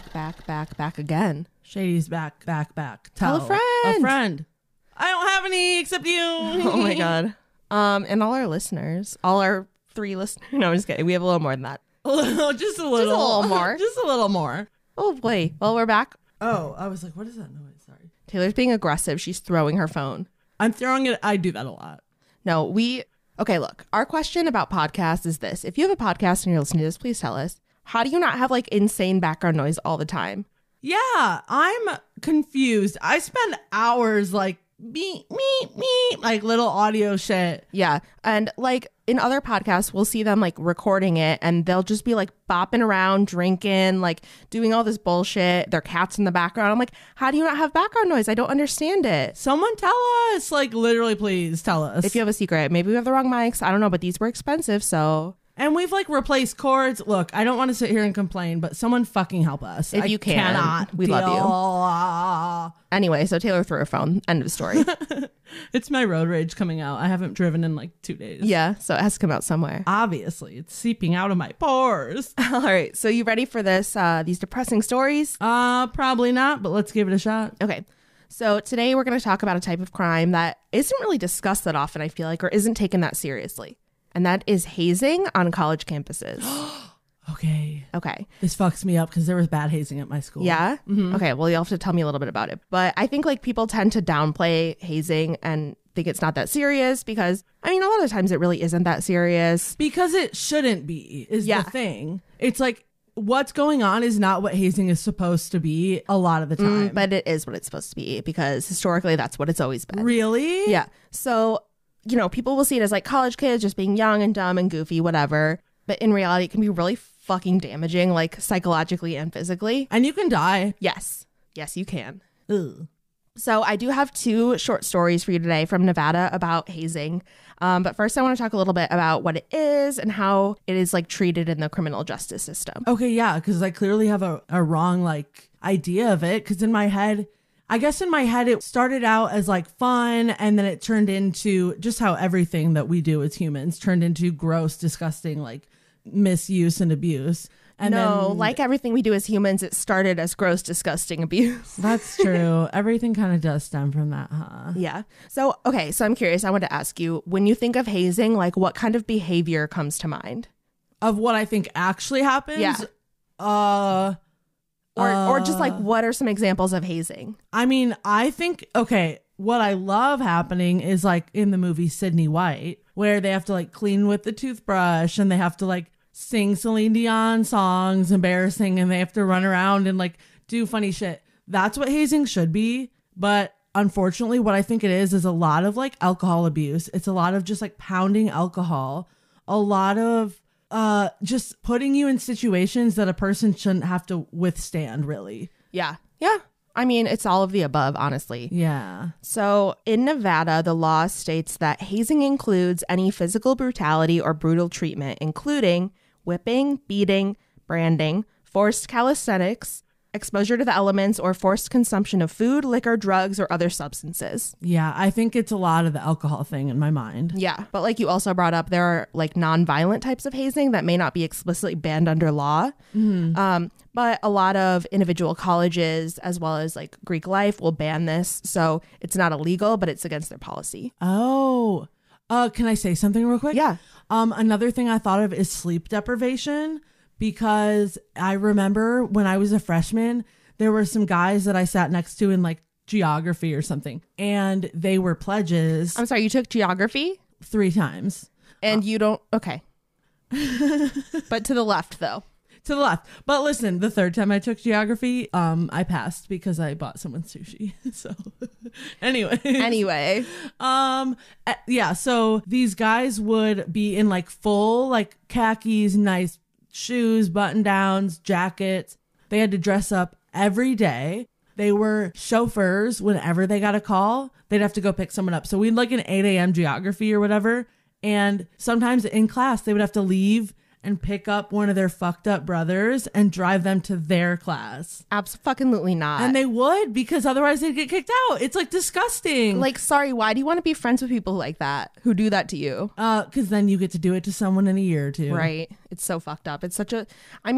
again? Shady's back. Tell a friend. A friend. I don't have any except you. Oh my God. And all our listeners, all our 3 listeners. No, I'm just kidding. We have a little more than that. Just a little more. Just a little more. Oh boy. Well, we're back. Oh, I was like, what is that noise? Sorry. Taylor's being aggressive. She's throwing her phone. I'm throwing it. I do that a lot. No, okay, look, our question about podcasts is this. If you have a podcast and you're listening to this, please tell us. How do you not have like insane background noise all the time? Yeah, I'm confused. I spend hours like beep, like little audio shit. Yeah. And like in other podcasts, we'll see them like recording it and they'll just be like bopping around, drinking, like doing all this bullshit. Their cat's in the background. I'm like, how do you not have background noise? I don't understand it. Someone tell us, like literally, please tell us. If you have a secret, maybe we have the wrong mics. I don't know, but these were expensive. So. And we've like replaced cords. Look, I don't want to sit here and complain, but someone fucking help us. If you can. Cannot we love you. Anyway, so Taylor threw her phone. End of story. It's my road rage coming out. I haven't driven in like 2 days. Yeah, so it has to come out somewhere. Obviously, it's seeping out of my pores. All right, so you ready for this? These depressing stories? Probably not, but let's give it a shot. Okay. So today we're going to talk about a type of crime that isn't really discussed that often, I feel like, or isn't taken that seriously. And that is hazing on college campuses. Okay. This fucks me up because there was bad hazing at my school. Yeah? Mm-hmm. Okay, well, you'll have to tell me a little bit about it. But I think like people tend to downplay hazing and think it's not that serious because, I mean, a lot of times it really isn't that serious. Because it shouldn't be, is the thing. It's like what's going on is not what hazing is supposed to be a lot of the time. But it is what it's supposed to be because historically that's what it's always been. Really? Yeah. So, people will see it as like college kids just being young and dumb and goofy, whatever. But in reality, it can be really fucking damaging, like psychologically and physically. And you can die. Yes. Yes, you can. Ugh. So I do have 2 short stories for you today from Nevada about hazing. But first, I want to talk a little bit about what it is and how it is like treated in the criminal justice system. Okay, yeah, because I clearly have a wrong like idea of it. Because in my head, it started out as like fun and then it turned into just how everything that we do as humans turned into gross, disgusting, like misuse and abuse. And then, like everything we do as humans, it started as gross, disgusting abuse. That's true. Everything kind of does stem from that, huh? Yeah. So, okay. So I'm curious. I want to ask you, when you think of hazing, like what kind of behavior comes to mind? Of what I think actually happens? Yeah. Or just like, what are some examples of hazing? I mean, I think, okay, what I love happening is like in the movie Sydney White, where they have to like clean with the toothbrush and they have to like sing Celine Dion songs, embarrassing, and they have to run around and like do funny shit. That's what hazing should be. But unfortunately, what I think it is a lot of like alcohol abuse. It's a lot of just like pounding alcohol, a lot of just putting you in situations that a person shouldn't have to withstand, really. Yeah. I mean, it's all of the above, honestly. Yeah. So in Nevada, the law states that hazing includes any physical brutality or brutal treatment, including whipping, beating, branding, forced calisthenics, exposure to the elements, or forced consumption of food, liquor, drugs, or other substances. Yeah, I think it's a lot of the alcohol thing in my mind. Yeah, but like you also brought up, there are like non-violent types of hazing that may not be explicitly banned under law. But a lot of individual colleges, as well as like Greek Life, will ban this. So it's not illegal, but it's against their policy. Oh, can I say something real quick? Yeah. Another thing I thought of is sleep deprivation, because I remember when I was a freshman, there were some guys that I sat next to in like geography or something, and they were pledges. I'm sorry, you took geography? 3 times. And you don't, okay. But to the left, though. To the left. But listen, the 3rd time I took geography, I passed because I bought someone sushi. So anyway. Yeah, so these guys would be in like full like khakis, nice shoes, button downs, jackets. They had to dress up every day. They were chauffeurs. Whenever they got a call, they'd have to go pick someone up. So we'd like an 8 a.m. geography or whatever. And sometimes in class, they would have to leave and pick up one of their fucked up brothers and drive them to their class. Absolutely not. And they would, because otherwise they'd get kicked out. It's like disgusting. Like, sorry, why do you want to be friends with people like that who do that to you? Because then you get to do it to someone in a year or two. Right. It's so fucked up. It's such a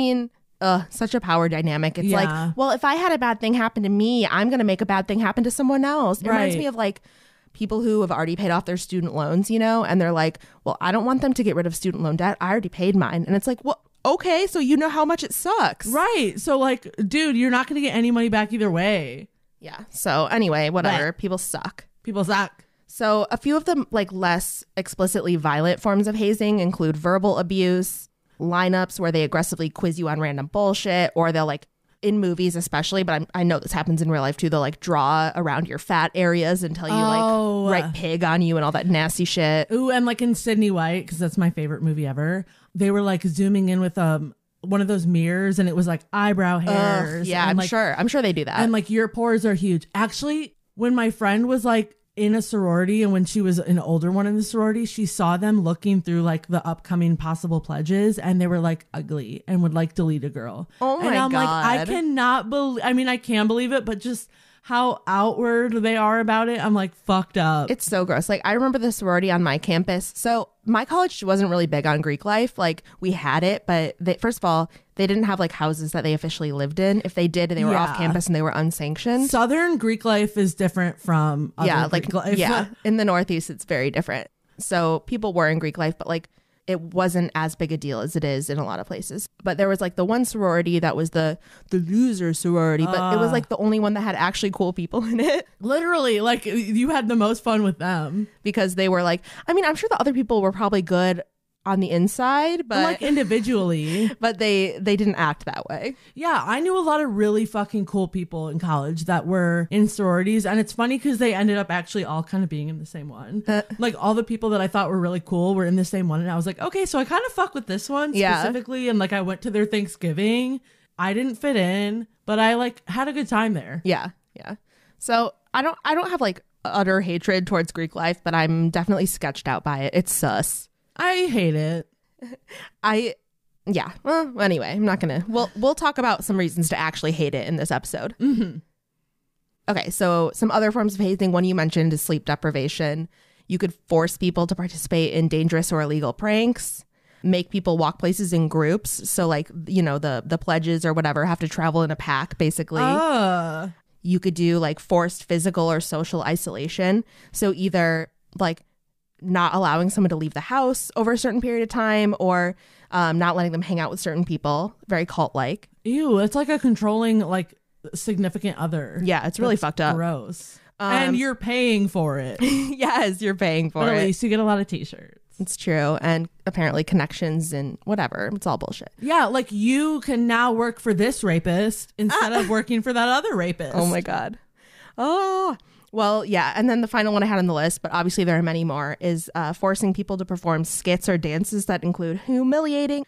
power dynamic. It's Yeah. like, well, if I had a bad thing happen to me, I'm going to make a bad thing happen to someone else. It reminds Right. me of like people who have already paid off their student loans, and they're like, well, I don't want them to get rid of student loan debt. I already paid mine. And it's like, well, okay, so you know how much it sucks. Right. So like, dude, you're not going to get any money back either way. Yeah. So anyway, whatever. People suck. People suck. So a few of the like less explicitly violent forms of hazing include verbal abuse, lineups where they aggressively quiz you on random bullshit, or they'll like, in movies especially, but I know this happens in real life too, they'll like draw around your fat areas and tell you like write pig on you and all that nasty shit. Ooh, and like in Sydney White, because that's my favorite movie ever, they were like zooming in with one of those mirrors, and it was like eyebrow hairs. Yeah, and, I'm sure they do that. And like your pores are huge. Actually, when my friend was like in a sorority, and when she was an older one in the sorority, she saw them looking through like the upcoming possible pledges, and they were like ugly and would like delete a girl. Oh my and I'm God. like, I cannot believe, I mean, I can believe it, but just how outward they are about it, I'm like fucked up. It's so gross. Like, I remember the sorority on my campus. So my college wasn't really big on Greek life. Like, we had it, but first of all, they didn't have like houses that they officially lived in. If they did, they were off campus and they were unsanctioned. Southern Greek life is different from other Greek life. Yeah, in the Northeast, it's very different. So people were in Greek life, but like it wasn't as big a deal as it is in a lot of places. But there was like the one sorority that was the loser sorority, but it was like the only one that had actually cool people in it. Literally, like you had the most fun with them. Because they were like, I mean, I'm sure the other people were probably good on the inside, but like individually, but they didn't act that way. Yeah, I knew a lot of really fucking cool people in college that were in sororities, and it's funny because they ended up actually all kind of being in the same one. Like all the people that I thought were really cool were in the same one, and I was like, okay, so I kind of fuck with this one specifically, and like I went to their Thanksgiving. I didn't fit in, but I like had a good time there. Yeah. So I don't have like utter hatred towards Greek life, but I'm definitely sketched out by it. It's sus. I hate it. Well, anyway, I'm not gonna. We'll talk about some reasons to actually hate it in this episode. Mm-hmm. Okay, so some other forms of hazing. One you mentioned is sleep deprivation. You could force people to participate in dangerous or illegal pranks. Make people walk places in groups. So like, the pledges or whatever have to travel in a pack, basically. You could do like forced physical or social isolation. So either like not allowing someone to leave the house over a certain period of time, or not letting them hang out with certain people. Very cult-like. Ew, it's like a controlling like significant other. Yeah, it's really fucked up. Gross. And you're paying for it. Yes, you're paying for but it. at least you get a lot of t-shirts. It's true. And apparently connections and whatever. It's all bullshit. Yeah, like you can now work for this rapist instead of working for that other rapist. Oh my God. Oh. Well, yeah. And then the final one I had on the list, but obviously there are many more, is forcing people to perform skits or dances that include humiliating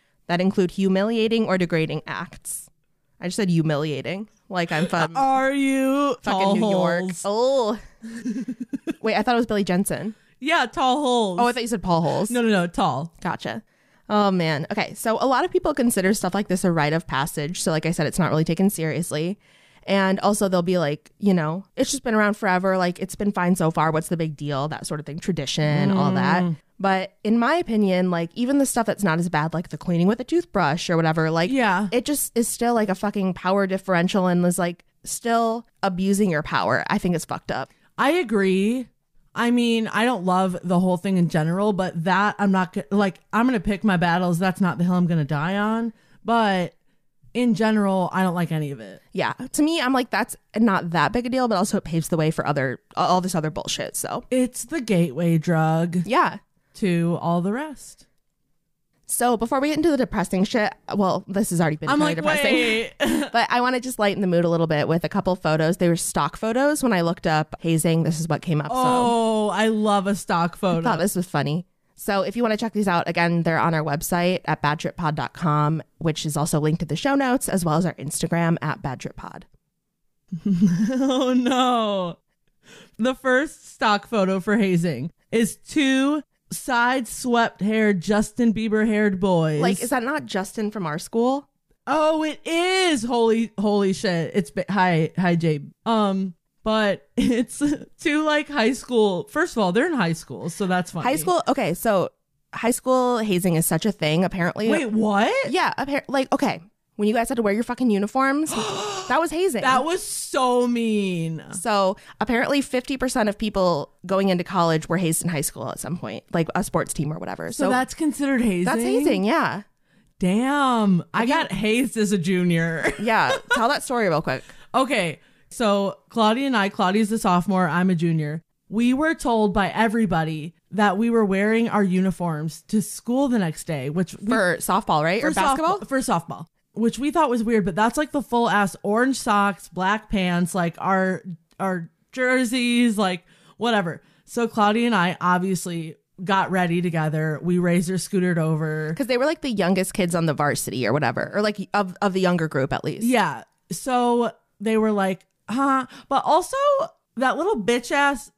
or degrading acts. I just said humiliating. Like I'm from Are you fucking tall New York. holes? Oh. Wait, I thought it was Billy Jensen. Yeah, tall holes. Oh, I thought you said Paul Holes. No, tall. Gotcha. Oh, man. Okay, so a lot of people consider stuff like this a rite of passage. So like I said, it's not really taken seriously. And also they'll be like, you know, it's just been around forever. Like it's been fine so far. What's the big deal? That sort of thing. Tradition, all that. But in my opinion, like even the stuff that's not as bad, like the cleaning with a toothbrush or whatever, like it just is still like a fucking power differential and is like still abusing your power. I think it's fucked up. I agree. I mean, I don't love the whole thing in general, but that I'm not like, I'm going to pick my battles. That's not the hill I'm going to die on. But in general, I don't like any of it. Yeah. To me, I'm like, that's not that big a deal, but also it paves the way for all this other bullshit. So it's the gateway drug. Yeah. To all the rest. So before we get into the depressing shit, well, this has already been kind of depressing. Wait. But I want to just lighten the mood a little bit with a couple photos. They were stock photos. When I looked up hazing, this is what came up. Oh, I love a stock photo. I thought this was funny. So if you want to check these out, again, they're on our website at badtrippod.com, which is also linked to the show notes, as well as our Instagram at badtrippod. Oh, no. The first stock photo for hazing is 2 side-swept haired Justin Bieber haired boys. Like, is that not Justin from our school? Oh, it is. Holy shit. It's hi Jabe. But it's 2 like high school. First of all, they're in high school, so that's funny. High school. Okay, so high school hazing is such a thing. Apparently. Wait, what? Yeah. Like, okay, when you guys had to wear your fucking uniforms, that was hazing. That was so mean. So apparently 50% of people going into college were hazed in high school at some point, like a sports team or whatever. So that's considered hazing? That's hazing, yeah. Damn. I got hazed as a junior. Yeah. Tell that story real quick. Okay. So Claudia's a sophomore, I'm a junior. We were told by everybody that we were wearing our uniforms to school the next day, which for softball, right? Or basketball? For softball. Which we thought was weird, but that's like the full ass orange socks, black pants, like our jerseys, like whatever. So Claudia and I obviously got ready together. We razor scootered over. Because they were like the youngest kids on the varsity or whatever, or like of the younger group at least. Yeah. So they were like, huh? But also that little bitch ass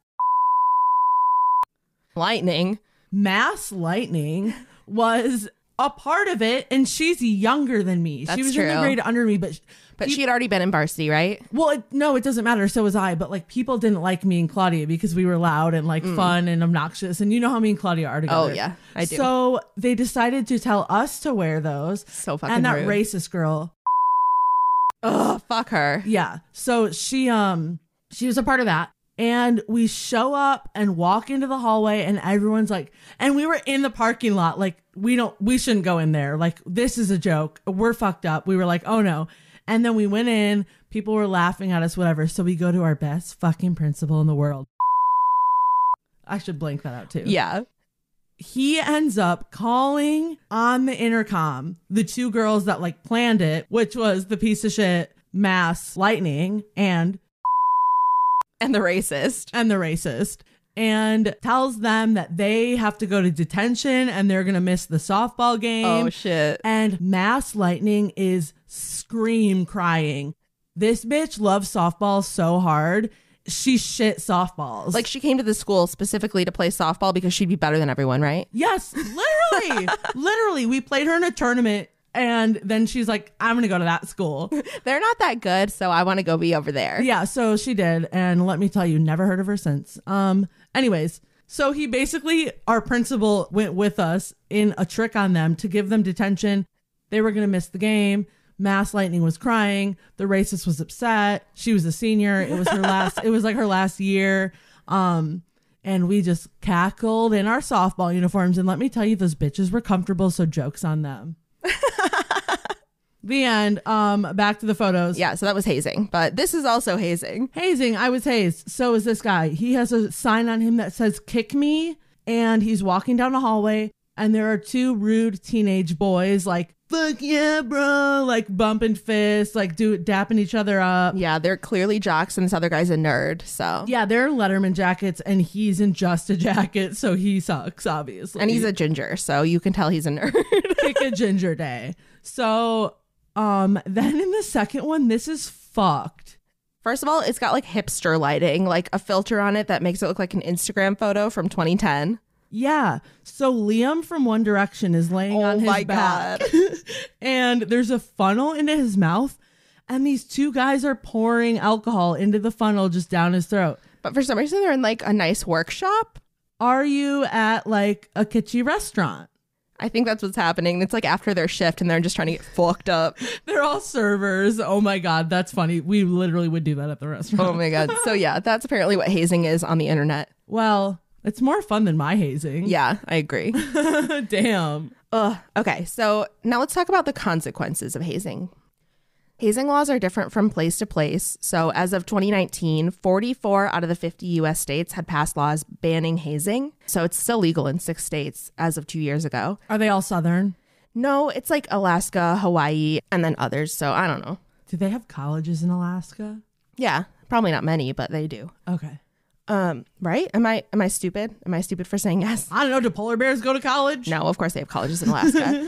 Lightning. Mass Lightning was a part of it, and she's younger than me. That's she was true. in the grade under me, but she had already been in varsity, right? Well, no, it doesn't matter. So was I. But like people didn't like me and Claudia because we were loud and like fun and obnoxious. And you know how me and Claudia are together. Oh yeah, I do. So they decided to tell us to wear those. So fucking and that rude. Racist girl. Oh, fuck her. Yeah. So she was a part of that. And we show up and walk into the hallway and everyone's like, and we were in the parking lot. Like we shouldn't go in there. Like this is a joke. We're fucked up. We were like, oh no. And then we went in, people were laughing at us, whatever. So we go to our best fucking principal in the world. I should blank that out too. Yeah. He ends up calling on the intercom the 2 girls that like planned it, which was the piece of shit Mass Lightning and the racist. And tells them that they have to go to detention and they're going to miss the softball game. Oh, shit. And Mass Lightning is scream crying. This bitch loves softball so hard. She shit softballs. Like she came to the school specifically to play softball because she'd be better than everyone, right? Yes, literally. Literally. We played her in a tournament. And then she's like, I'm going to go to that school. They're not that good, so I want to go be over there. Yeah, so she did. And let me tell you, never heard of her since. Anyways, so he basically, our principal went with us in a trick on them to give them detention. They were going to miss the game. Mass Lightning was crying. The racist was upset. She was a senior. It was her last, it was like her last year. And we just cackled in our softball uniforms. And let me tell you, those bitches were comfortable. So jokes on them. The end. Back to the photos. Yeah, so that was hazing, but this is also hazing. Hazing. I was hazed. So is this guy. He has a sign on him that says "Kick me," and he's walking down a hallway. And there are two rude teenage boys like, fuck yeah, bro, like bumping fists, like dapping each other up. Yeah, they're clearly jocks and this other guy's a nerd, so. Yeah, they're in Letterman jackets and he's in just a jacket, so he sucks, obviously. And he's a ginger, so you can tell he's a nerd. Pick a ginger day. So, then in the second one, this is fucked. First of all, it's got like hipster lighting, like a filter on it that makes it look like an Instagram photo from 2010. Yeah. So Liam from One Direction is laying on his back. And there's a funnel into his mouth. And these two guys are pouring alcohol into the funnel just down his throat. But for some reason, they're in like a nice workshop. Are you at like a kitschy restaurant? I think that's what's happening. It's like after their shift and they're just trying to get fucked up. They're all servers. Oh my God, that's funny. We literally would do that at the restaurant. Oh my God. So yeah, that's apparently what hazing is on the internet. Well, it's more fun than my hazing. Yeah, I agree. Damn. Okay, so now let's talk about the consequences of hazing. Hazing laws are different from place to place. So as of 2019, 44 out of the 50 U.S. states had passed laws banning hazing. So it's still legal in 6 states as of 2 years ago. Are they all Southern? No, it's like Alaska, Hawaii, and then others. So I don't know. Do they have colleges in Alaska? Yeah, probably not many, but they do. Okay. Right? Am I stupid? Am I stupid for saying yes? I don't know. Do polar bears go to college? No, of course they have colleges in Alaska.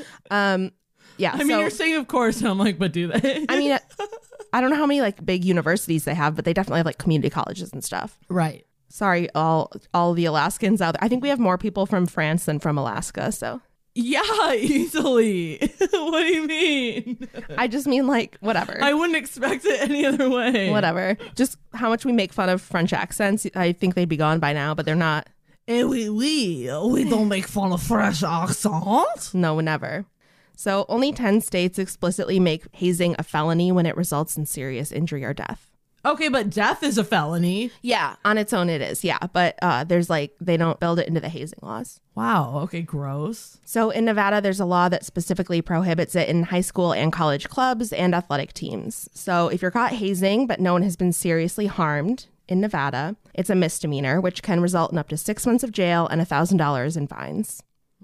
Yeah. I mean, you're saying of course, and I'm like, but do they? I mean, I don't know how many like big universities they have, but they definitely have like community colleges and stuff. Right. Sorry, all the Alaskans out there. I think we have more people from France than from Alaska, so. Yeah, easily. What do you mean? I just mean like, whatever. I wouldn't expect it any other way. Whatever. Just how much we make fun of French accents. I think they'd be gone by now, but they're not. Eh, we don't make fun of French accents. No, never. So only 10 states explicitly make hazing a felony when it results in serious injury or death. Okay, but death is a felony. Yeah, on its own it is. Yeah, but there's like, they don't build it into the hazing laws. Wow. Okay, gross. So in Nevada, there's a law that specifically prohibits it in high school and college clubs and athletic teams. So if you're caught hazing, but no one has been seriously harmed in Nevada, it's a misdemeanor, which can result in up to 6 months of jail and $1,000 in fines.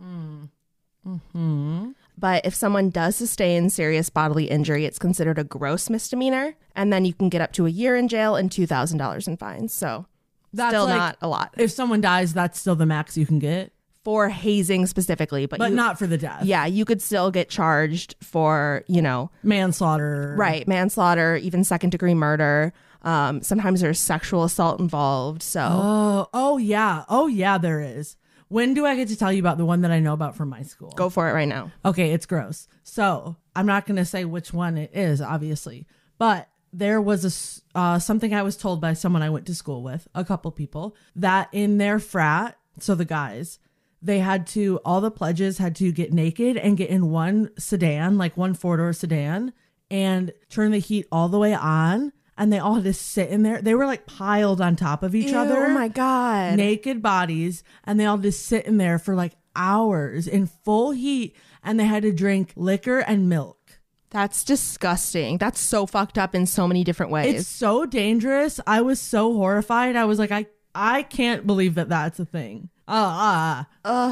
But if someone does sustain serious bodily injury, it's considered a gross misdemeanor. And then you can get up to a year in jail and $2,000 in fines. So That's still like, not a lot. If someone dies, that's still the max you can get. For hazing specifically. But not for the death. Yeah, you could still get charged for, manslaughter. Right. Manslaughter, even second degree murder. Sometimes there's sexual assault involved. So. Oh, yeah. Oh, yeah, there is. When do I get to tell you about the one that I know about from my school? Go for it right now. Okay, it's gross. So I'm not going to say which one it is, obviously. But there was something I was told by someone I went to school with, a couple people, that in their frat, so the guys, all the pledges had to get naked and get in one sedan, like one 4-door sedan, and turn the heat all the way on. And they all had to sit in there. They were like piled on top of each other. Oh my God. Naked bodies. And they all just sit in there for like hours in full heat. And they had to drink liquor and milk. That's disgusting. That's so fucked up in so many different ways. It's so dangerous. I was so horrified. I was like, I can't believe that that's a thing. Yeah,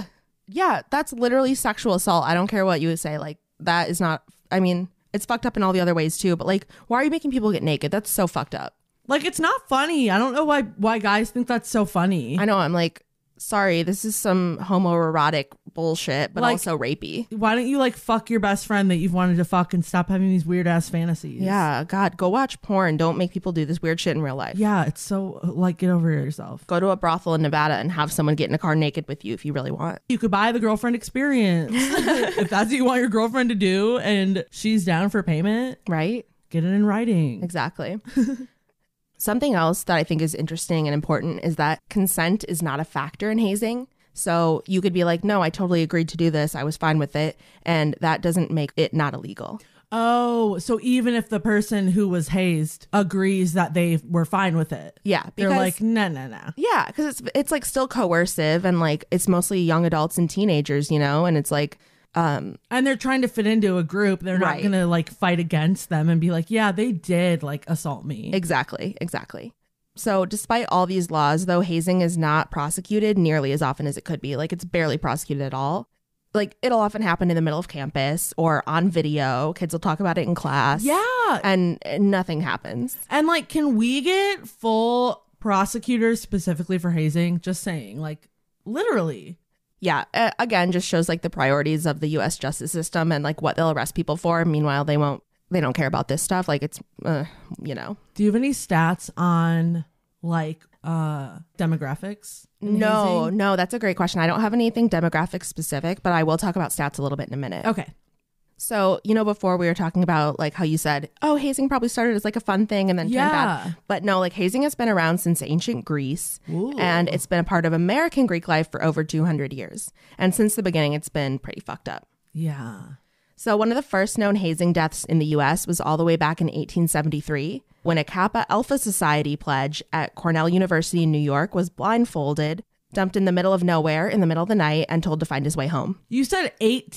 that's literally sexual assault. I don't care what you would say. Like, that is not, I mean, it's fucked up in all the other ways too, but like, why are you making people get naked? That's so fucked up. Like, it's not funny. I don't know why guys think that's so funny. I know. I'm like, sorry, this is some homoerotic bullshit, but like, also rapey. Why don't you like fuck your best friend that you've wanted to fuck and stop having these weird ass fantasies? Yeah, God, go watch porn. Don't make people do this weird shit in real life. Yeah, it's so like, get over yourself. Go to a brothel in Nevada and have someone get in a car naked with you if you really want. You could buy the girlfriend experience. If that's what you want your girlfriend to do and she's down for payment, right? Get it in writing. Exactly. Something else that I think is interesting and important is that consent is not a factor in hazing. So you could be like, no, I totally agreed to do this. I was fine with it. And that doesn't make it not illegal. Oh, so even if the person who was hazed agrees that they were fine with it. Yeah. They're like, no. Yeah. Because it's like still coercive and like it's mostly young adults and teenagers, and it's like. And they're trying to fit into a group. They're not Right. going to like fight against them and be like, yeah, they did like assault me. Exactly. So despite all these laws, though, hazing is not prosecuted nearly as often as it could be. Like, it's barely prosecuted at all. like it'll often happen in the middle of campus or on video. Kids will talk about it in class. Yeah. And nothing happens. And like, can we get full prosecutors specifically for hazing? Just saying, like, literally. Yeah. Again, just shows like the priorities of the U.S. justice system and like what they'll arrest people for. Meanwhile, they don't care about this stuff. Like, it's, you know. Do you have any stats on like demographics? No, that's a great question. I don't have anything demographic specific, but I will talk about stats a little bit in a minute. Okay. So, you know, before we were talking about like how you said, oh, hazing probably started as like a fun thing and then turned bad. But no, like hazing has been around since ancient Greece. Ooh. And it's been a part of American Greek life for over 200 years. And since the beginning, it's been pretty fucked up. Yeah. So one of the first known hazing deaths in the U.S. was all the way back in 1873 when a Kappa Alpha Society pledge at Cornell University in New York was blindfolded, dumped in the middle of nowhere in the middle of the night, and told to find his way home. You said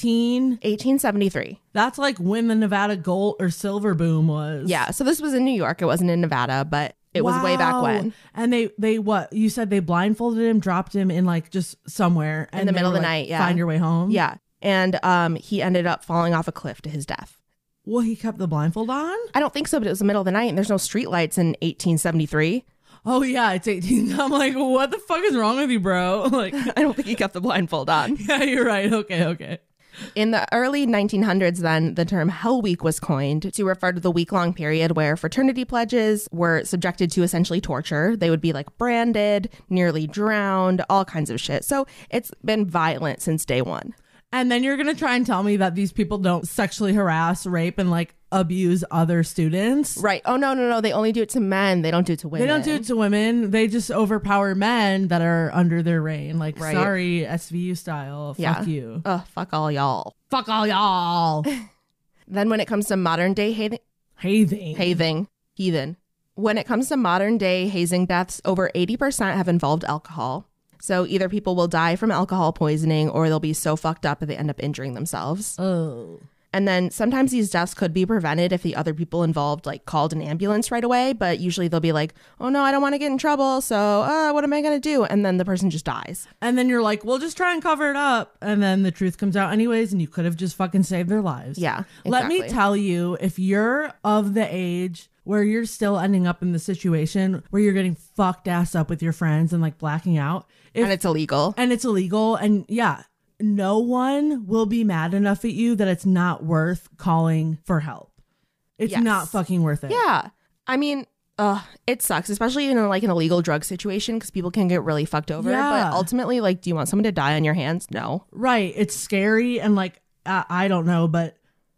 1873. That's like when the Nevada gold or silver boom was. Yeah, so this was in New York. It wasn't in Nevada, but it was way back when. And they what? You said they blindfolded him, dropped him in like just somewhere. In the middle of the night, yeah. Find your way home? Yeah. And he ended up falling off a cliff to his death. Well, he kept the blindfold on? I don't think so, but it was the middle of the night and there's no streetlights in 1873. Oh, yeah, it's 18. I'm like, what the fuck is wrong with you, bro? Like, I don't think he kept the blindfold on. Yeah, you're right. Okay. In the early 1900s, then, the term Hell Week was coined to refer to the week-long period where fraternity pledges were subjected to essentially torture. They would be like branded, nearly drowned, all kinds of shit. So it's been violent since day one. And then you're going to try and tell me that these people don't sexually harass, rape, and like abuse other students? Right. Oh, no. They only do it to men. They don't do it to women. They don't do it to women. They just overpower men that are under their reign. Like, right. Sorry, SVU style. Yeah. Fuck you. Fuck all y'all. Fuck all y'all. Then when it comes to modern day heathen. When it comes to modern day hazing deaths, over 80% have involved alcohol. So either people will die from alcohol poisoning or they'll be so fucked up that they end up injuring themselves. Oh. And then sometimes these deaths could be prevented if the other people involved like called an ambulance right away. But usually they'll be like, oh no, I don't want to get in trouble. So what am I going to do? And then the person just dies. And then you're like, well, just try and cover it up. And then the truth comes out anyways. And you could have just fucking saved their lives. Yeah, exactly. Let me tell you, if you're of the age where you're still ending up in the situation where you're getting fucked ass up with your friends and like blacking out. And it's illegal. And yeah, no one will be mad enough at you that it's not worth calling for help. It's not fucking worth it. Yeah. I mean, it sucks, especially in like an illegal drug situation because people can get really fucked over. Yeah. But ultimately, like, do you want someone to die on your hands? No. Right. It's scary. And like, I don't know, but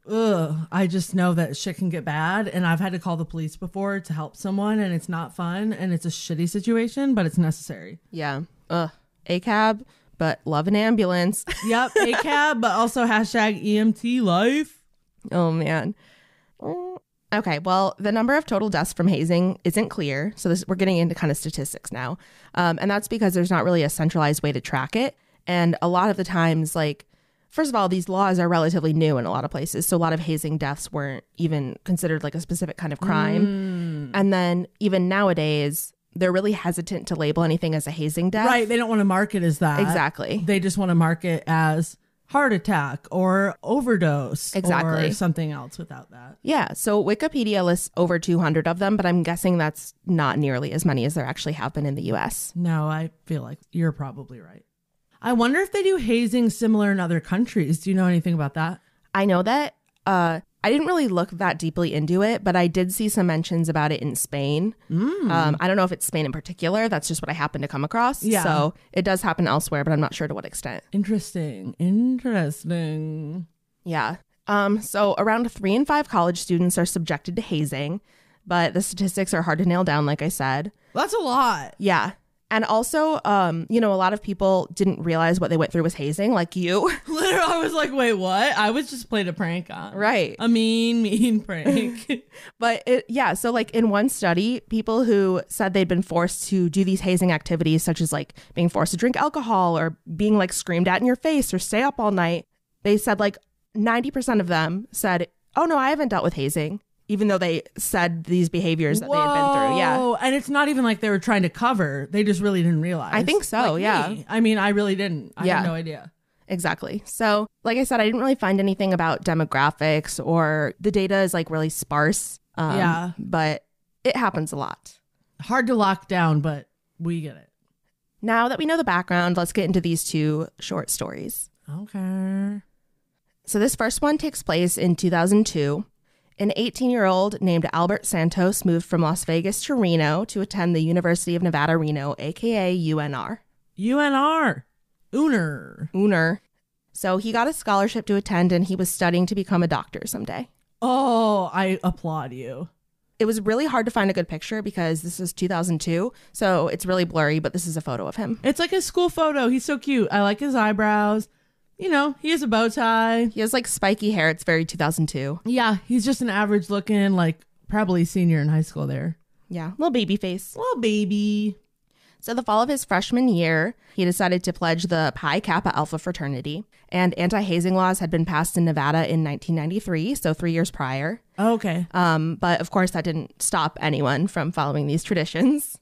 I just know that shit can get bad. And I've had to call the police before to help someone and it's not fun. And it's a shitty situation, but it's necessary. Yeah. ACAB, but love an ambulance. Yep. ACAB, but also hashtag EMT life. Oh, man. Okay, well, the number of total deaths from hazing isn't clear. So we're getting into kind of statistics now. And that's because there's not really a centralized way to track it. And a lot of the times, like, first of all, these laws are relatively new in a lot of places. So a lot of hazing deaths weren't even considered like a specific kind of crime. And then even nowadays, they're really hesitant to label anything as a hazing death. Right. They don't want to mark it as that. Exactly. They just want to mark it as heart attack or overdose. Exactly. Or something else without that. Yeah. So Wikipedia lists over 200 of them, but I'm guessing that's not nearly as many as there actually have been in the US. No, I feel like you're probably right. I wonder if they do hazing similar in other countries. Do you know anything about that? I know that I didn't really look that deeply into it, but I did see some mentions about it in Spain. I don't know if it's Spain in particular. That's just what I happened to come across. Yeah. So it does happen elsewhere, but I'm not sure to what extent. Interesting. Yeah. So around 3 in 5 college students are subjected to hazing, but the statistics are hard to nail down, like I said. That's a lot. Yeah. And also, a lot of people didn't realize what they went through was hazing, like you. Literally, I was like, wait, what? I was just played a prank on. Right. A mean prank. But so like in one study, people who said they'd been forced to do these hazing activities, such as like being forced to drink alcohol or being like screamed at in your face or stay up all night, they said like 90% of them said, oh no, I haven't dealt with hazing. Even though they said these behaviors that they had been through. Yeah. And it's not even like they were trying to cover. They just really didn't realize. I think so, like yeah. Me. I mean, I really didn't. I had no idea. Exactly. So, like I said, I didn't really find anything about demographics, or the data is like really sparse. Yeah. But it happens a lot. Hard to lock down, but we get it. Now that we know the background, let's get into these 2 short stories. Okay. So this first one takes place in 2002. An 18-year-old named Albert Santos moved from Las Vegas to Reno to attend the University of Nevada, Reno, aka UNR. Uner. So he got a scholarship to attend, and he was studying to become a doctor someday. Oh, I applaud you. It was really hard to find a good picture because this is 2002, so it's really blurry, but this is a photo of him. It's like a school photo. He's so cute. I like his eyebrows. You know, he has a bow tie. He has like spiky hair. It's very 2002. Yeah, he's just an average looking, like probably senior in high school there. Yeah, little baby face. Little baby. So the fall of his freshman year, he decided to pledge the Pi Kappa Alpha fraternity, and anti-hazing laws had been passed in Nevada in 1993, so 3 years prior. Okay. But of course, that didn't stop anyone from following these traditions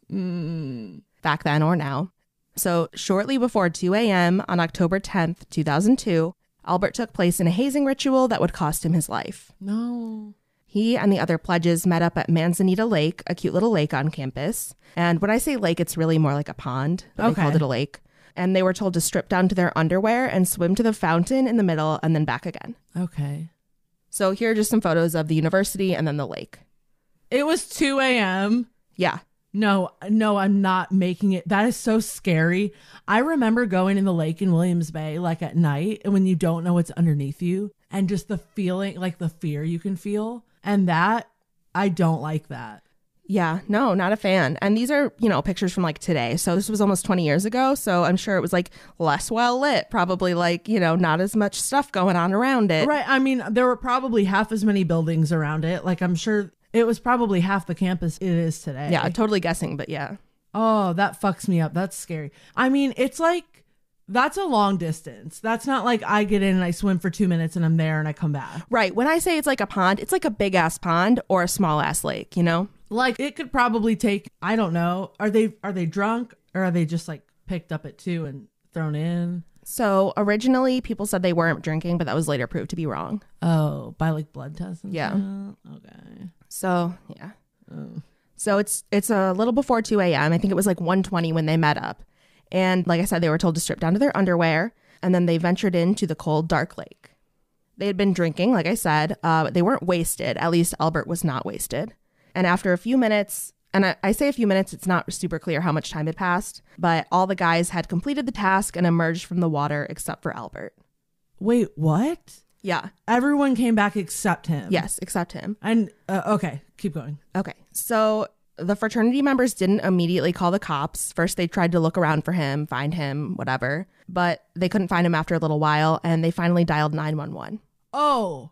back then or now. So shortly before 2 a.m. on October 10th, 2002, Albert took place in a hazing ritual that would cost him his life. No. He and the other pledges met up at Manzanita Lake, a cute little lake on campus. And when I say lake, it's really more like a pond, but they called it a lake. And they were told to strip down to their underwear and swim to the fountain in the middle and then back again. Okay. So here are just some photos of the university and then the lake. It was 2 a.m. Yeah. No, I'm not making it. That is so scary. I remember going in the lake in Williams Bay, like at night, and when you don't know what's underneath you, and just the feeling, like the fear you can feel. And that, I don't like that. Yeah, no, not a fan. And these are, pictures from like today. So this was almost 20 years ago. So I'm sure it was like less well lit, probably like, not as much stuff going on around it. Right. I mean, there were probably half as many buildings around it. Like I'm sure it was probably half the campus it is today. Yeah, totally guessing, but yeah. Oh, that fucks me up. That's scary. I mean, it's like, that's a long distance. That's not like I get in and I swim for 2 minutes and I'm there and I come back. Right. When I say it's like a pond, it's like a big ass pond or a small ass lake, Like it could probably take, I don't know. Are they drunk or are they just like picked up at 2 and thrown in? So originally people said they weren't drinking, but that was later proved to be wrong. Oh, by like blood tests and yeah. stuff? Okay. So, yeah. Oh. So it's a little before 2 a.m. I think it was like 1:20 when they met up. And like I said, they were told to strip down to their underwear, and then they ventured into the cold, dark lake. They had been drinking, like I said. They weren't wasted. At least Albert was not wasted. And after a few minutes, and I say a few minutes, it's not super clear how much time had passed, but all the guys had completed the task and emerged from the water except for Albert. Wait, what? Yeah. Everyone came back except him. Yes, except him. And, okay, keep going. Okay, so the fraternity members didn't immediately call the cops. First, they tried to look around for him, find him, whatever. But they couldn't find him after a little while, and they finally dialed 911. Oh,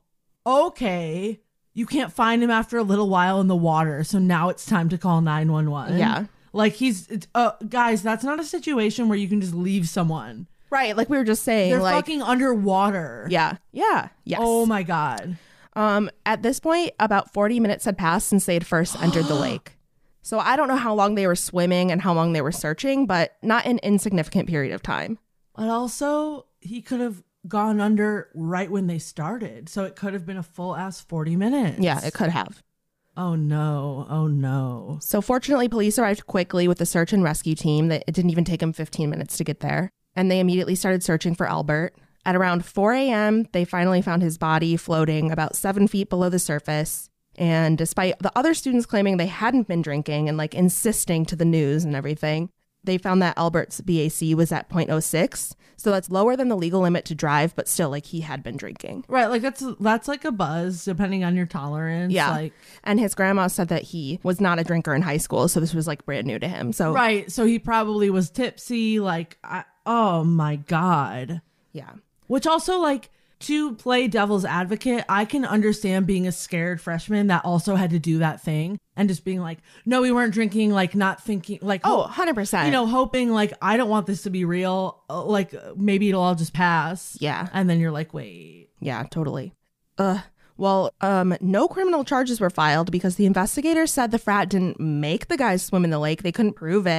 okay. You can't find him after a little while in the water, so now it's time to call 911. Yeah. Like guys, that's not a situation where you can just leave someone. Right, like we were just saying. They're like, fucking underwater. Yeah, yes. Oh my God. At this point, about 40 minutes had passed since they had first entered the lake. So I don't know how long they were swimming and how long they were searching, but not an insignificant period of time. But also, he could have gone under right when they started. So it could have been a full ass 40 minutes. Yeah, it could have. Oh no. Oh no. So fortunately, police arrived quickly with the search and rescue team. It didn't even take them 15 minutes to get there. And they immediately started searching for Albert. At around 4 a.m., they finally found his body floating about 7 feet below the surface. And despite the other students claiming they hadn't been drinking and like insisting to the news and everything, they found that Albert's BAC was at 0.06. So that's lower than the legal limit to drive, but still like he had been drinking. Right. Like that's like a buzz depending on your tolerance. Yeah. Like, and his grandma said that he was not a drinker in high school. So this was like brand new to him. So right. So he probably was tipsy. Like, oh my God. Yeah. Which also like, to play devil's advocate, I can understand being a scared freshman that also had to do that thing and just being like, no, we weren't drinking, like not thinking like, oh, 100%, hoping like, I don't want this to be real. Like maybe it'll all just pass. Yeah. And then you're like, wait. Yeah, totally. Well, no criminal charges were filed because the investigators said the frat didn't make the guys swim in the lake. They couldn't prove it.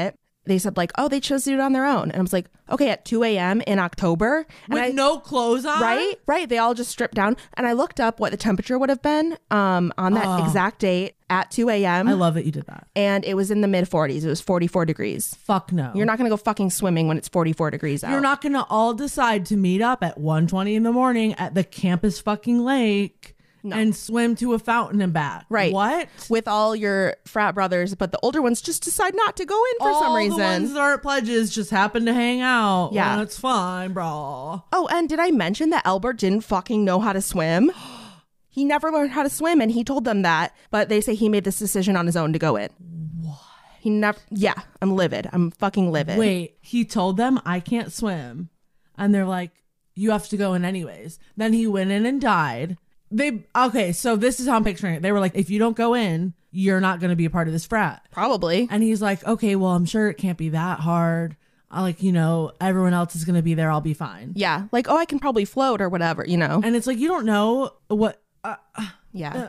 they said like, oh, they chose to do it on their own. And I was like, okay, at 2 a.m. in October. With no clothes on? Right. They all just stripped down. And I looked up what the temperature would have been on that exact date at 2 a.m. I love that you did that. And it was in the mid 40s. It was 44 degrees. Fuck no. You're not going to go fucking swimming when it's 44 degrees out. You're not going to all decide to meet up at 1:20 in the morning at the campus fucking lake and swim to a fountain and back. Right. What? With all your frat brothers, but the older ones just decide not to go in for some reason. All the ones that aren't pledges just happen to hang out. Yeah. Well, it's fine, bro. Oh, and did I mention that Albert didn't fucking know how to swim? He never learned how to swim, and he told them that, but they say he made this decision on his own to go in. What? He never... Yeah, I'm livid. I'm fucking livid. Wait, he told them, I can't swim. And they're like, you have to go in anyways. Then he went in and died. Okay, so this is how I'm picturing it. They were like, if you don't go in, you're not going to be a part of this frat. Probably. And he's like, okay, well, I'm sure it can't be that hard. Everyone else is going to be there. I'll be fine. Yeah. Like, oh, I can probably float or whatever, And it's like, you don't know what... Yeah.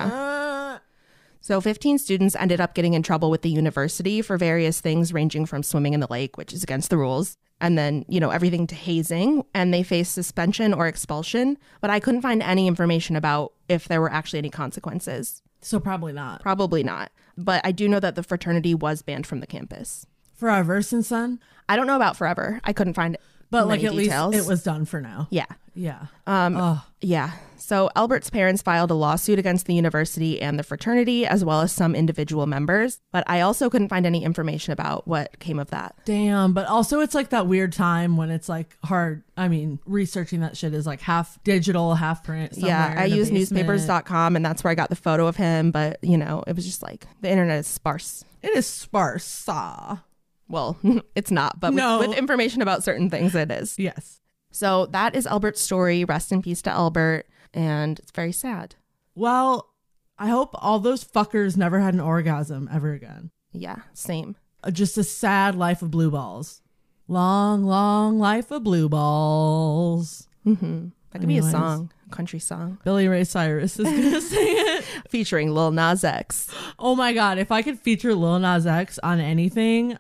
So 15 students ended up getting in trouble with the university for various things ranging from swimming in the lake, which is against the rules, and then, everything to hazing, and they faced suspension or expulsion, but I couldn't find any information about if there were actually any consequences. So probably not. Probably not. But I do know that the fraternity was banned from the campus. Forever, since then? I don't know about forever. I couldn't find But many at details. least it was done for now. Yeah. Yeah. Yeah. So Albert's parents filed a lawsuit against the university and the fraternity, as well as some individual members. But I also couldn't find any information about what came of that. Damn. But also it's like that weird time when it's like hard. I mean, researching that shit is like half digital, half print. Yeah. I use newspapers.com and that's where I got the photo of him. But, it was just like the internet is sparse. It is sparse. Well, it's not. But No. with information about certain things, it is. Yes. So that is Albert's story. Rest in peace to Albert. And it's very sad. Well, I hope all those fuckers never had an orgasm ever again. Yeah, same. Just a sad life of blue balls. Long, long life of blue balls. Mm-hmm. That could be a Anyways. song, a country song. Billy Ray Cyrus is going to sing it. Featuring Lil Nas X. Oh my God. If I could feature Lil Nas X on anything.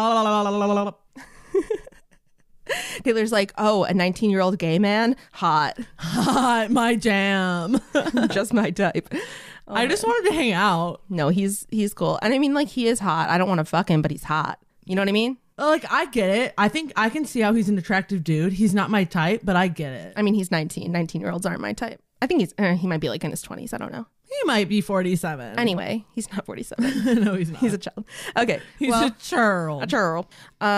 Taylor's like, oh, a 19-year-old gay man? Hot. Hot, my jam. Just my type. Oh, I just wanted to hang out. No, he's cool. And I mean, like, he is hot. I don't want to fuck him, but he's hot. You know what I mean? Like, I get it. I think I can see how he's an attractive dude. He's not my type, but I get it. I mean, he's 19. 19-year-olds aren't my type. I think he might be like in his 20s. I don't know. He might be 47. Anyway, he's not 47. No, he's not. He's a child. Okay. He's a churl. A churl.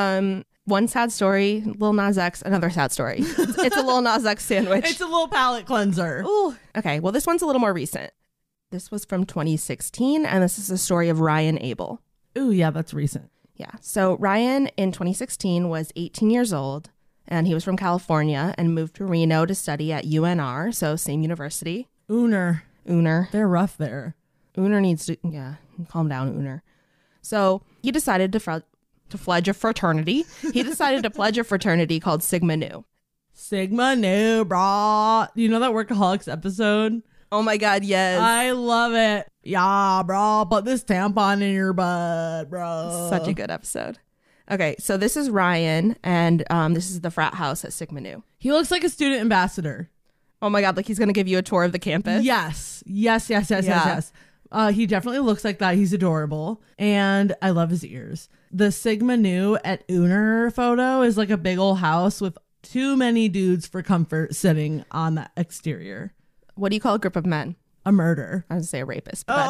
One sad story, Lil Nas X, another sad story. It's a Lil Nas X sandwich. It's a little palate cleanser. Ooh. Okay, well, this one's a little more recent. This was from 2016, and this is the story of Ryan Abel. Ooh, yeah, that's recent. Yeah, so Ryan in 2016 was 18 years old, and he was from California and moved to Reno to study at UNR, so same university. Uner. They're rough there. Uner needs to, calm down, Uner. So he decided to pledge a fraternity. He decided to pledge a fraternity called Sigma Nu. Sigma Nu, brah. You know that Workaholics episode? Oh my God, yes. I love it. Yeah, bro. Put this tampon in your butt, bro. Such a good episode. Okay, so this is Ryan, and this is the frat house at Sigma Nu. He looks like a student ambassador. Oh my God, like he's going to give you a tour of the campus? Yes. Yes. He definitely looks like that. He's adorable. And I love his ears. The Sigma Nu at Uner photo is like a big old house with too many dudes for comfort sitting on the exterior. What do you call a group of men? A murder. I would say a rapist, but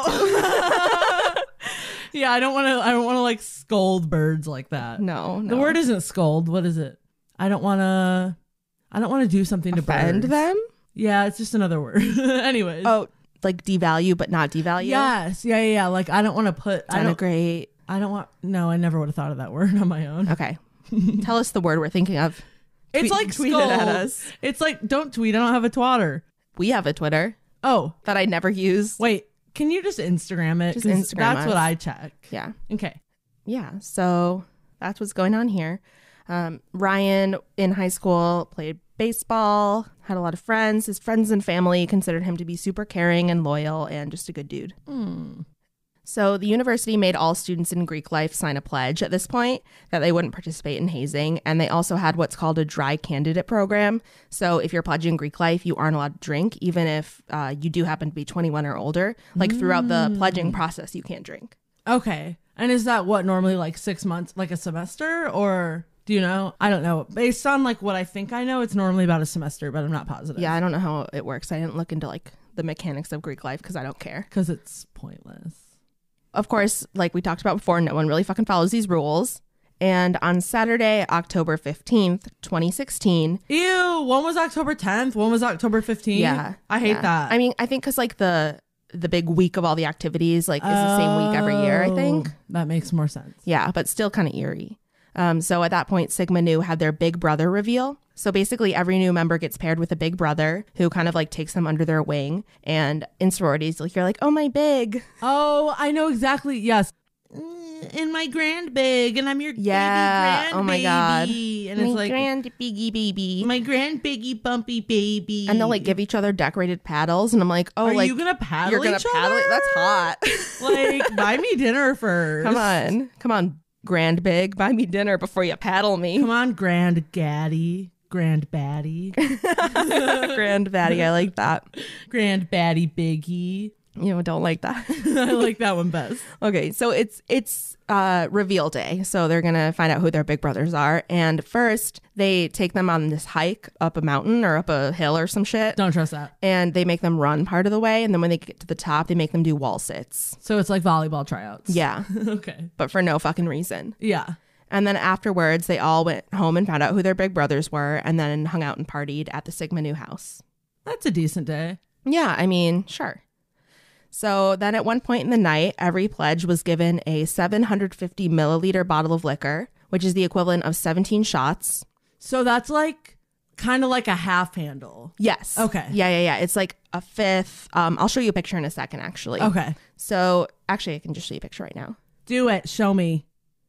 that too. Yeah, I don't want to like scold birds like that. No. The word isn't scold. What is it? I don't want to do something to offend birds. them? Yeah, it's just another word. Anyways. Oh, like devalue but not devalue? Yes. Yeah. Like I don't want to put denigrate. I never would have thought of that word on my own. Okay. Tell us the word we're thinking of. It's like tweet scold. it at us. It's like, don't tweet. I don't have a twatter. We have a Twitter. Oh. That I never use. Wait, can you just Instagram it? Just 'Cause Instagram that's us. what I check. Yeah. Okay. Yeah. So that's what's going on here. Ryan in high school played baseball, had a lot of friends. His friends and family considered him to be super caring and loyal and just a good dude. So the university made all students in Greek life sign a pledge at this point that they wouldn't participate in hazing. And they also had what's called a dry candidate program. So if you're pledging Greek life, you aren't allowed to drink, even if you do happen to be 21 or older. Like throughout the pledging process, you can't drink. Okay. And is that what normally like 6 months, like a semester, or do you know? I don't know. Based on like what I think I know, it's normally about a semester, but I'm not positive. Yeah, I don't know how it works. I didn't look into like the mechanics of Greek life because I don't care. Because it's pointless. Of course, like we talked about before, no one really fucking follows these rules. And on Saturday, October 15th, 2016. Ew, one was October 10th, one was October 15th. Yeah. I hate that. I mean, I think because like the big week of all the activities like is the same week every year, I think. That makes more sense. Yeah, but still kind of eerie. So at that point, Sigma Nu had their big brother reveal. So basically every new member gets paired with a big brother who kind of like takes them under their wing. And in sororities, like you're like, oh, my big. Oh, I know exactly. Yes. And my grand big, and I'm your baby grand oh my baby. God. And my it's like grand biggy baby. my grand biggy bumpy baby. And they'll like give each other decorated paddles. And I'm like, oh, Are like you gonna paddle you're gonna each paddle other? it? That's hot. Like, buy me dinner first. Come on, grand big, buy me dinner before you paddle me. Come on, grand gaddy, grand baddie, Grand baddie, I like that. grand baddie biggie. You know, don't like that. I like that one best. Okay, so it's reveal day. So they're going to find out who their big brothers are. And first, they take them on this hike up a mountain or up a hill or some shit. Don't trust that. And they make them run part of the way. And then when they get to the top, they make them do wall sits. So it's like volleyball tryouts. Yeah. Okay. But for no fucking reason. Yeah. And then afterwards, they all went home and found out who their big brothers were and then hung out and partied at the Sigma Nu house. That's a decent day. Yeah, I mean, sure. So then at one point in the night, every pledge was given a 750 milliliter bottle of liquor, which is the equivalent of 17 shots. So that's like kind of like a half handle. Yes. Okay. Yeah. It's like a fifth. I'll show you a picture in a second, actually. Okay. So actually, I can just show you a picture right now. Do it. Show me.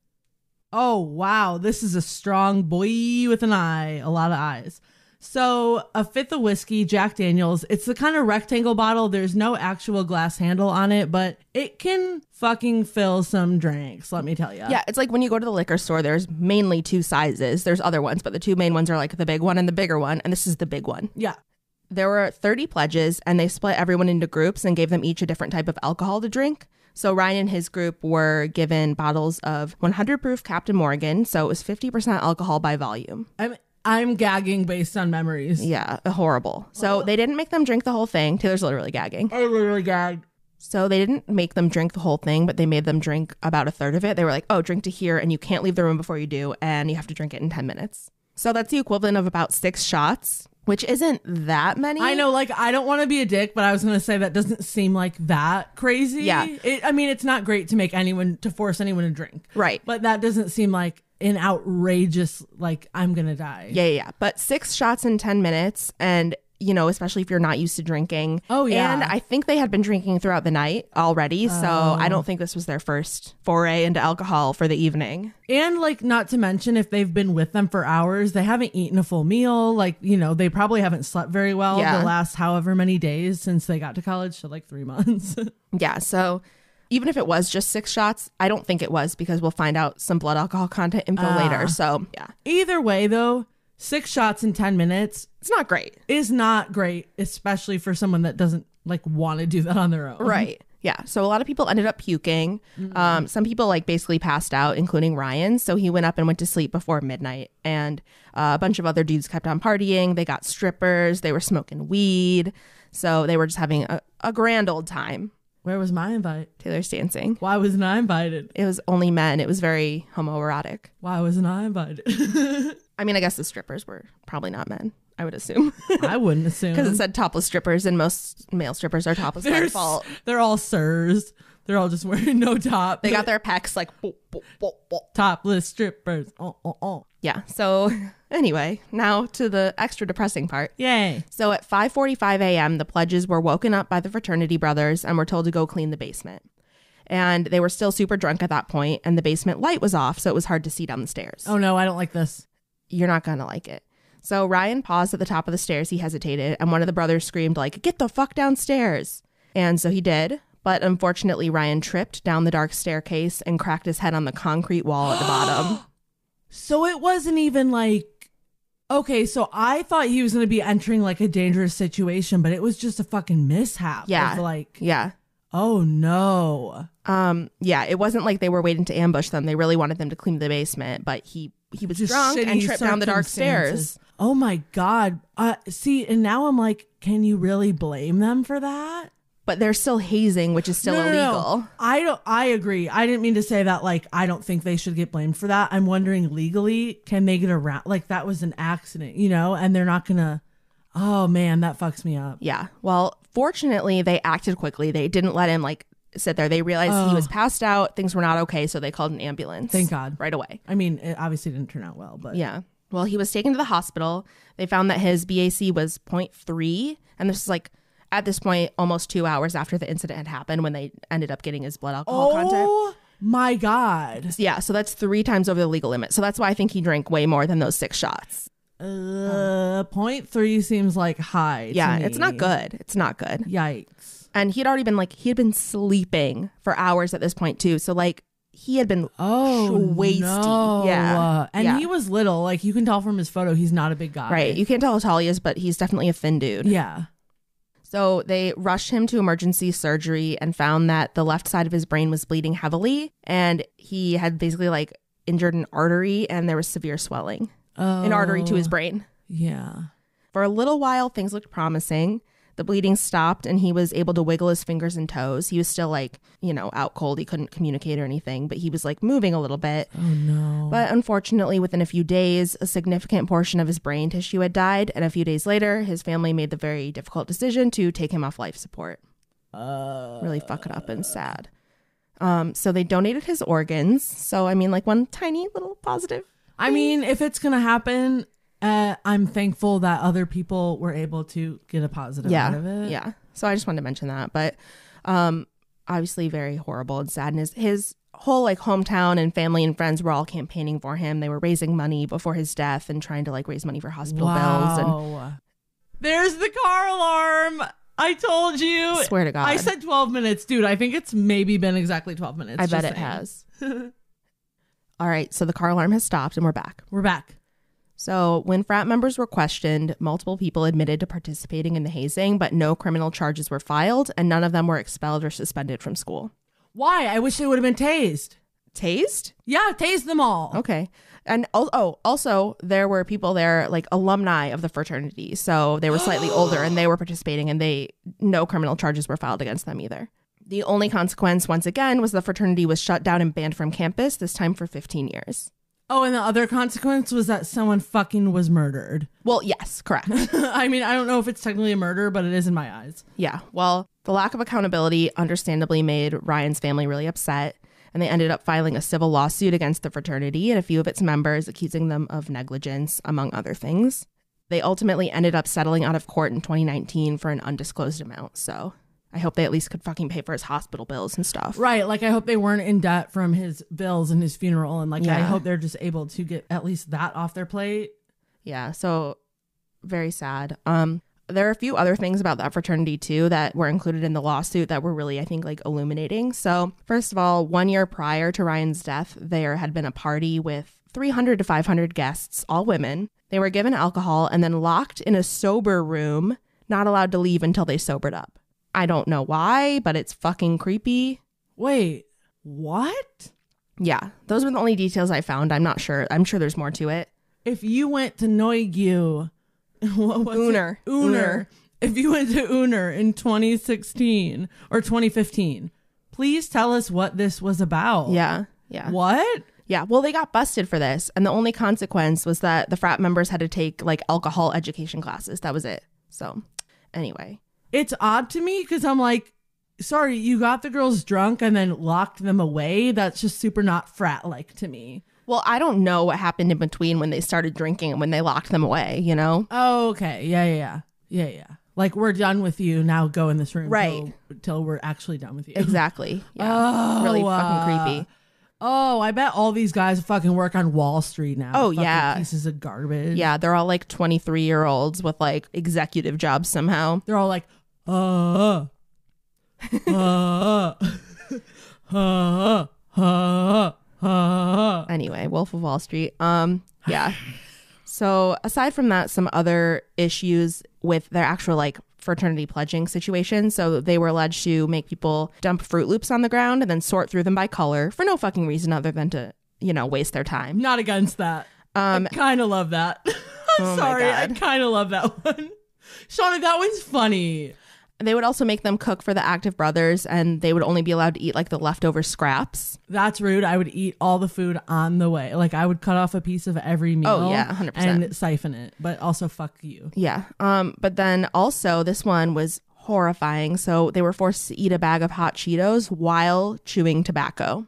Oh, wow. This is a strong boy with an eye. A lot of eyes. So a fifth of whiskey, Jack Daniels. It's the kind of rectangle bottle. There's no actual glass handle on it, but it can fucking fill some drinks, let me tell you. Yeah, it's like when you go to the liquor store, there's mainly two sizes. There's other ones, but the two main ones are like the big one and the bigger one. And this is the big one. Yeah. There were 30 pledges and they split everyone into groups and gave them each a different type of alcohol to drink. So Ryan and his group were given bottles of 100 proof Captain Morgan. So it was 50% alcohol by volume. I'm gagging based on memories. Yeah, horrible. So they didn't make them drink the whole thing. Taylor's literally gagging. I literally gagged. So they didn't make them drink the whole thing, but they made them drink about a third of it. They were like, oh, drink to here, and you can't leave the room before you do, and you have to drink it in 10 minutes. So that's the equivalent of about 6 shots, which isn't that many. I know, like, I don't want to be a dick, but I was going to say that doesn't seem like that crazy. Yeah. I mean, it's not great to force anyone to drink. Right. But that doesn't seem like an outrageous, like, I'm going to die. Yeah. But 6 shots in 10 minutes, and, you know, especially if you're not used to drinking. Oh, yeah. And I think they had been drinking throughout the night already, so I don't think this was their first foray into alcohol for the evening. And, like, not to mention, if they've been with them for hours, they haven't eaten a full meal. Like, you know, they probably haven't slept very well Yeah. the last however many days since they got to college, so like 3 months. Yeah, so even if it was just 6 shots, I don't think it was because we'll find out some blood alcohol content info later. So, yeah. Either way, though, 6 shots in 10 minutes It's not great. is not great, especially for someone that doesn't, like, want to do that on their own. Right. Yeah. So a lot of people ended up puking. Some people like basically passed out, including Ryan. So he went up and went to sleep before midnight. And a bunch of other dudes kept on partying. They got strippers. They were smoking weed. So they were just having a grand old time. Where was my invite? Taylor's dancing. Why wasn't I invited? It was only men. It was very homoerotic. Why wasn't I invited? I mean, I guess the strippers were probably not men, I would assume. I wouldn't assume. Because it said topless strippers, and most male strippers are topless by default. They're all sirs. They're all just wearing no top. They got their pecs like... Bo, bo, bo, bo. topless strippers. Yeah. So anyway, now to the extra depressing part. Yay. So at 5:45 a.m., the pledges were woken up by the fraternity brothers and were told to go clean the basement. And they were still super drunk at that point, and the basement light was off, so it was hard to see down the stairs. Oh, no, I don't like this. You're not going to like it. So Ryan paused at the top of the stairs. He hesitated, and one of the brothers screamed, like, get the fuck downstairs. And so he did, But unfortunately, Ryan tripped down the dark staircase and cracked his head on the concrete wall at the bottom. So it wasn't even like, okay, so I thought he was going to be entering like a dangerous situation, but it was just a fucking mishap. Yeah. Of like, Yeah. oh no. Yeah, it wasn't like they were waiting to ambush them. They really wanted them to clean the basement, but he was Just drunk and shitty tripped down the dark circumstances. stairs. Oh my God. See, and now I'm like, can you really blame them for that? But they're still hazing, which is still illegal. I agree. I didn't mean to say that like I don't think they should get blamed for that. I'm wondering legally, can they get around like that was an accident, you know, and they're not gonna, oh man, that fucks me up. Yeah. Well, fortunately, they acted quickly. They didn't let him like sit there. They realized he was passed out. Things were not okay, so they called an ambulance. Thank God. Right away. I mean, it obviously didn't turn out well, but Yeah. Well, he was taken to the hospital. They found that his BAC was 0.3. And this is like, at this point, almost 2 hours after the incident had happened when they ended up getting his blood alcohol content. Oh my God. Yeah. So that's 3 times over the legal limit. So that's why I think he drank way more than those 6 shots. 0.3 seems like high. to Yeah. me. It's not good. It's not good. Yikes. And he had been sleeping for hours at this point too. So like he had been wasty. No. Yeah. And Yeah. he was little. Like you can tell from his photo, he's not a big guy. Right. You can't tell how tall he is, but he's definitely a thin dude. Yeah. So they rushed him to emergency surgery and found that the left side of his brain was bleeding heavily. And he had basically like injured an artery and there was severe swelling. An artery to his brain. Yeah. For a little while, things looked promising. The bleeding stopped and he was able to wiggle his fingers and toes. He was still like, you know, out cold. He couldn't communicate or anything, but he was like moving a little bit. Oh no. But unfortunately, within a few days, a significant portion of his brain tissue had died. And a few days later, his family made the very difficult decision to take him off life support. Really fucking up and sad. So they donated his organs. So, I mean, like one tiny little positive. I mean, if it's going to happen, I'm thankful that other people were able to get a positive out of it. Yeah. So I just wanted to mention that. But obviously very horrible and sad. And his whole like hometown and family and friends were all campaigning for him. They were raising money before his death and trying to like raise money for hospital bills. And there's the car alarm. I told you. Swear to God. I said 12 minutes. Dude, I think it's maybe been exactly 12 minutes. I bet it has. All right. So the car alarm has stopped and we're back. We're back. So when frat members were questioned, multiple people admitted to participating in the hazing, but no criminal charges were filed and none of them were expelled or suspended from school. Why? I wish they would have been tased. Tased? Yeah, tased them all. Okay. And also there were people there, like alumni of the fraternity. So they were slightly older and they were participating and no criminal charges were filed against them either. The only consequence, once again, was the fraternity was shut down and banned from campus, this time for 15 years. Oh, and the other consequence was that someone fucking was murdered. Well, yes, correct. I mean, I don't know if it's technically a murder, but it is in my eyes. Yeah. Well, the lack of accountability understandably made Ryan's family really upset, and they ended up filing a civil lawsuit against the fraternity and a few of its members, accusing them of negligence, among other things. They ultimately ended up settling out of court in 2019 for an undisclosed amount, so I hope they at least could fucking pay for his hospital bills and stuff. Right. Like, I hope they weren't in debt from his bills and his funeral. And, like, I hope they're just able to get at least that off their plate. Yeah. So, very sad. There are a few other things about that fraternity, too, that were included in the lawsuit that were really, I think, like, illuminating. So, first of all, 1 year prior to Ryan's death, there had been a party with 300 to 500 guests, all women. They were given alcohol and then locked in a sober room, not allowed to leave until they sobered up. I don't know why, but it's fucking creepy. Wait, what? Yeah, those were the only details I found. I'm not sure. I'm sure there's more to it. If you went to Neugu, Uner. If you went to Uner in 2016 or 2015, please tell us what this was about. Yeah. What? Yeah, well, they got busted for this. And the only consequence was that the frat members had to take like alcohol education classes. That was it. So anyway. It's odd to me because I'm like, sorry, you got the girls drunk and then locked them away. That's just super not frat-like to me. Well, I don't know what happened in between when they started drinking and when they locked them away, you know? Oh, okay. Yeah. Like, we're done with you. Now go in this room. Right. Till we're actually done with you. Exactly. Yeah. Really fucking creepy. Oh, I bet all these guys fucking work on Wall Street now. Oh, Fucking yeah. Pieces of garbage. Yeah, they're all like 23-year-olds with like executive jobs somehow. They're all like, Anyway, Wolf of Wall Street. Yeah. So aside from that, some other issues with their actual like fraternity pledging situation. So they were alleged to make people dump Fruit Loops on the ground and then sort through them by color for no fucking reason other than to, you know, waste their time. Not against that. I kind of love that. I'm sorry. I kind of love that one. Shauna, that one's funny. They would also make them cook for the active brothers, and they would only be allowed to eat like the leftover scraps. That's rude. I would eat all the food on the way. Like I would cut off a piece of every meal. Oh yeah, 100%. And siphon it, but also fuck you. Yeah. But then also this one was horrifying. So they were forced to eat a bag of hot Cheetos while chewing tobacco.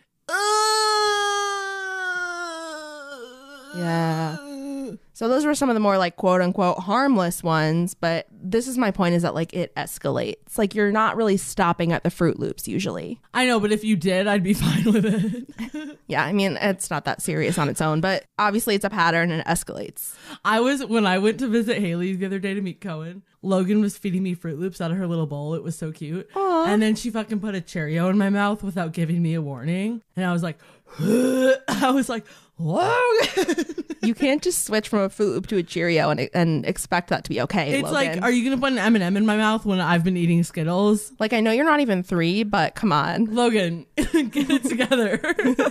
Yeah. So those were some of the more like quote unquote harmless ones, but this is my point, is that like it escalates. Like you're not really stopping at the Fruit Loops usually. I know, but if you did, I'd be fine with it. Yeah, I mean, it's not that serious on its own, but obviously it's a pattern and it escalates. When I went to visit Haley the other day to meet Cohen, Logan was feeding me Fruit Loops out of her little bowl. It was so cute. Aww. And then she fucking put a Cheerio in my mouth without giving me a warning. And I was like, Logan. You can't just switch from a Fruit Loop to a Cheerio and expect that to be okay. It's Logan. like, are you going to put an M&M in my mouth when I've been eating Skittles? Like, I know you're not even 3, but come on. Logan, get it together.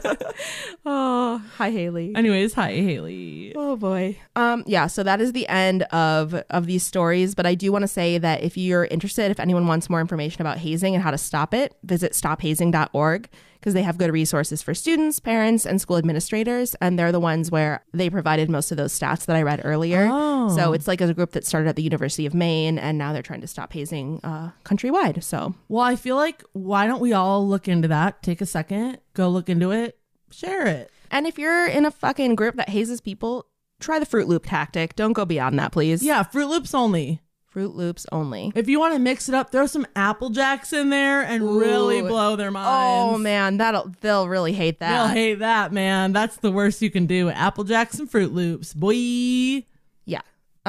Oh, hi, Haley. Anyways, hi, Haley. Oh, boy. Yeah, so that is the end of these stories. But I do want to say that if you're interested, if anyone wants more information about hazing and how to stop it, visit stophazing.org. Because they have good resources for students, parents, and school administrators. And they're the ones where they provided most of those stats that I read earlier. Oh. So it's like a group that started at the University of Maine, and now they're trying to stop hazing countrywide. So, well, I feel like, why don't we all look into that? Take a second, go look into it, share it. And if you're in a fucking group that hazes people, try the Fruit Loop tactic. Don't go beyond that, please. Yeah, Fruit Loops only. Fruit Loops only. If you want to mix it up, throw some Apple Jacks in there and really blow their minds. Oh man, they'll really hate that. They'll hate that, man. That's the worst you can do. Apple Jacks and Fruit Loops, boy. Yeah.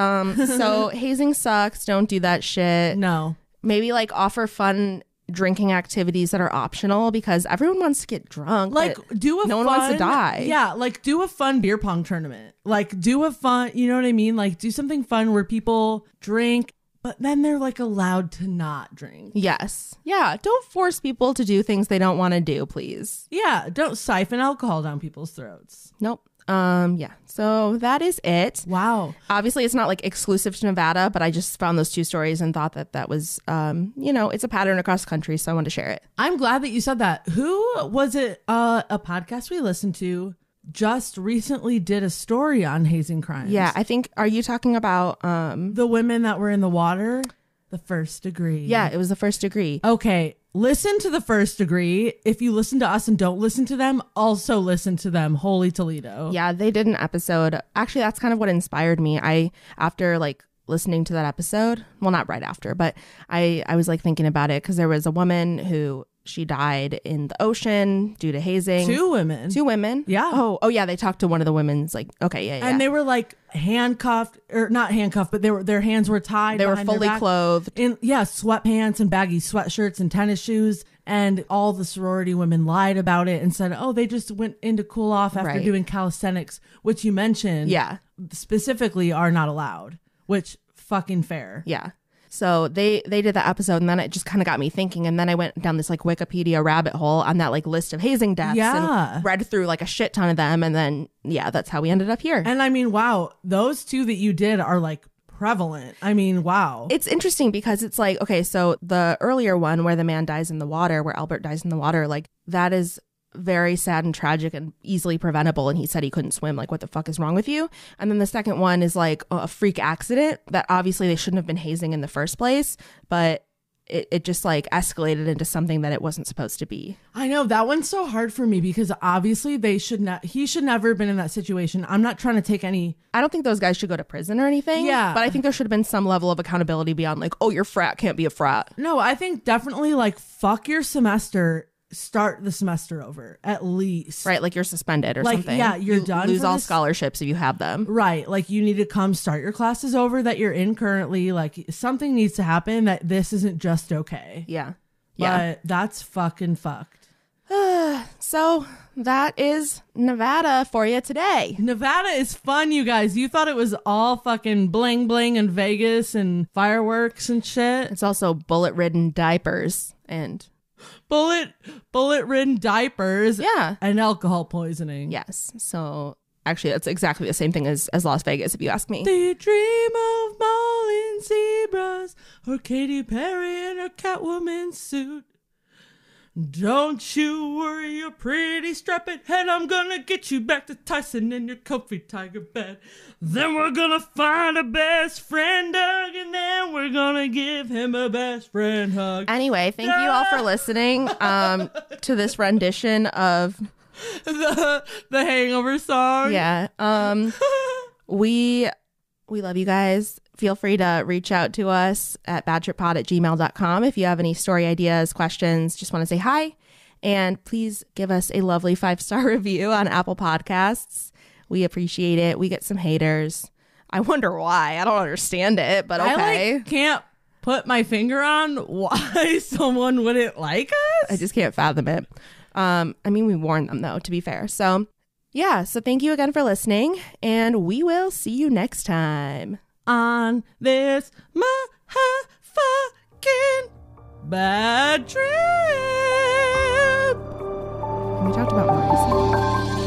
So hazing sucks. Don't do that shit. No. Maybe like offer fun drinking activities that are optional, because everyone wants to get drunk. Like do a no fun, one wants to die. Yeah, like do a fun beer pong tournament. Like do a fun, you know what I mean? Like do something fun where people drink, but then they're like allowed to not drink. Yes. Yeah. Don't force people to do things they don't want to do, please. Yeah. Don't siphon alcohol down people's throats. Nope. Yeah. So that is it. Wow. Obviously, it's not like exclusive to Nevada, but I just found those 2 stories and thought that was, it's a pattern across the country. So I wanted to share it. I'm glad that you said that. Who was it? A podcast we listened to just recently did a story on hazing crimes. Yeah, I think, are you talking about the women that were in the water? The First Degree. Yeah, it was the First Degree. Okay, listen to the First Degree. If you listen to us and don't listen to them, also listen to them. Holy Toledo. Yeah, they did an episode. Actually, that's kind of what inspired me. After like listening to that episode, well, not right after, but I was like thinking about it, because there was a woman who she died in the ocean due to hazing. 2 women. 2 women? Yeah. Oh yeah. They talked to one of the women's like, okay, yeah. And they were like handcuffed, or not handcuffed, but their hands were tied. They were fully clothed. In sweatpants and baggy sweatshirts and tennis shoes. And all the sorority women lied about it and said, oh, they just went in to cool off after doing calisthenics, which you mentioned. Yeah. Specifically are not allowed, which fucking fair. Yeah. So they did that episode, and then it just kind of got me thinking. And then I went down this like Wikipedia rabbit hole on that like list of hazing deaths and read through like a shit ton of them. And then, yeah, that's how we ended up here. And I mean, wow, those 2 that you did are like prevalent. I mean, wow. It's interesting because it's like, okay, so the earlier one where the man dies in the water, where Albert dies in the water, like that is very sad and tragic and easily preventable, and he said he couldn't swim. Like, what the fuck is wrong with you? And then the second one is like a freak accident that obviously they shouldn't have been hazing in the first place, but it just like escalated into something that it wasn't supposed to be. I know, that one's so hard for me, because obviously he should never have been in that situation. I'm not trying to take any, I don't think those guys should go to prison or anything. Yeah, but I think there should have been some level of accountability beyond like, oh, your frat can't be a frat. No, I think definitely like fuck your semester, start the semester over at least. Right, like you're suspended or like, something. Yeah, you're done. Lose all scholarships if you have them. Right, like you need to come start your classes over that you're in currently. Like something needs to happen, that this isn't just okay. Yeah. Yeah. But that's fucking fucked. So that is Nevada for you today. Nevada is fun, you guys. You thought it was all fucking bling bling and Vegas and fireworks and shit. It's also bullet-ridden diapers and bullet-ridden diapers. Yeah. And alcohol poisoning. yes. So actually, that's exactly the same thing as Las Vegas, if you ask me. Do you dream of mauling zebras or Katy Perry in her Catwoman suit? Don't you worry your pretty strapping head. I'm gonna get you back to Tyson in your comfy tiger bed. Then we're gonna find a best friend Doug, and then we're gonna give him a best friend hug. Anyway, thank you all for listening to this rendition of the Hangover song. Yeah. We love you guys. Feel free to reach out to us at badtrippod@gmail.com if you have any story ideas, questions, just want to say hi. And please give us a lovely 5-star review on Apple Podcasts. We appreciate it. We get some haters. I wonder why. I don't understand it, but okay. I can't put my finger on why someone wouldn't like us. I just can't fathom it. I mean, we warned them though, to be fair. So yeah. So thank you again for listening, and we will see you next time on this motherfucking bad trip. We talked about Morrissey.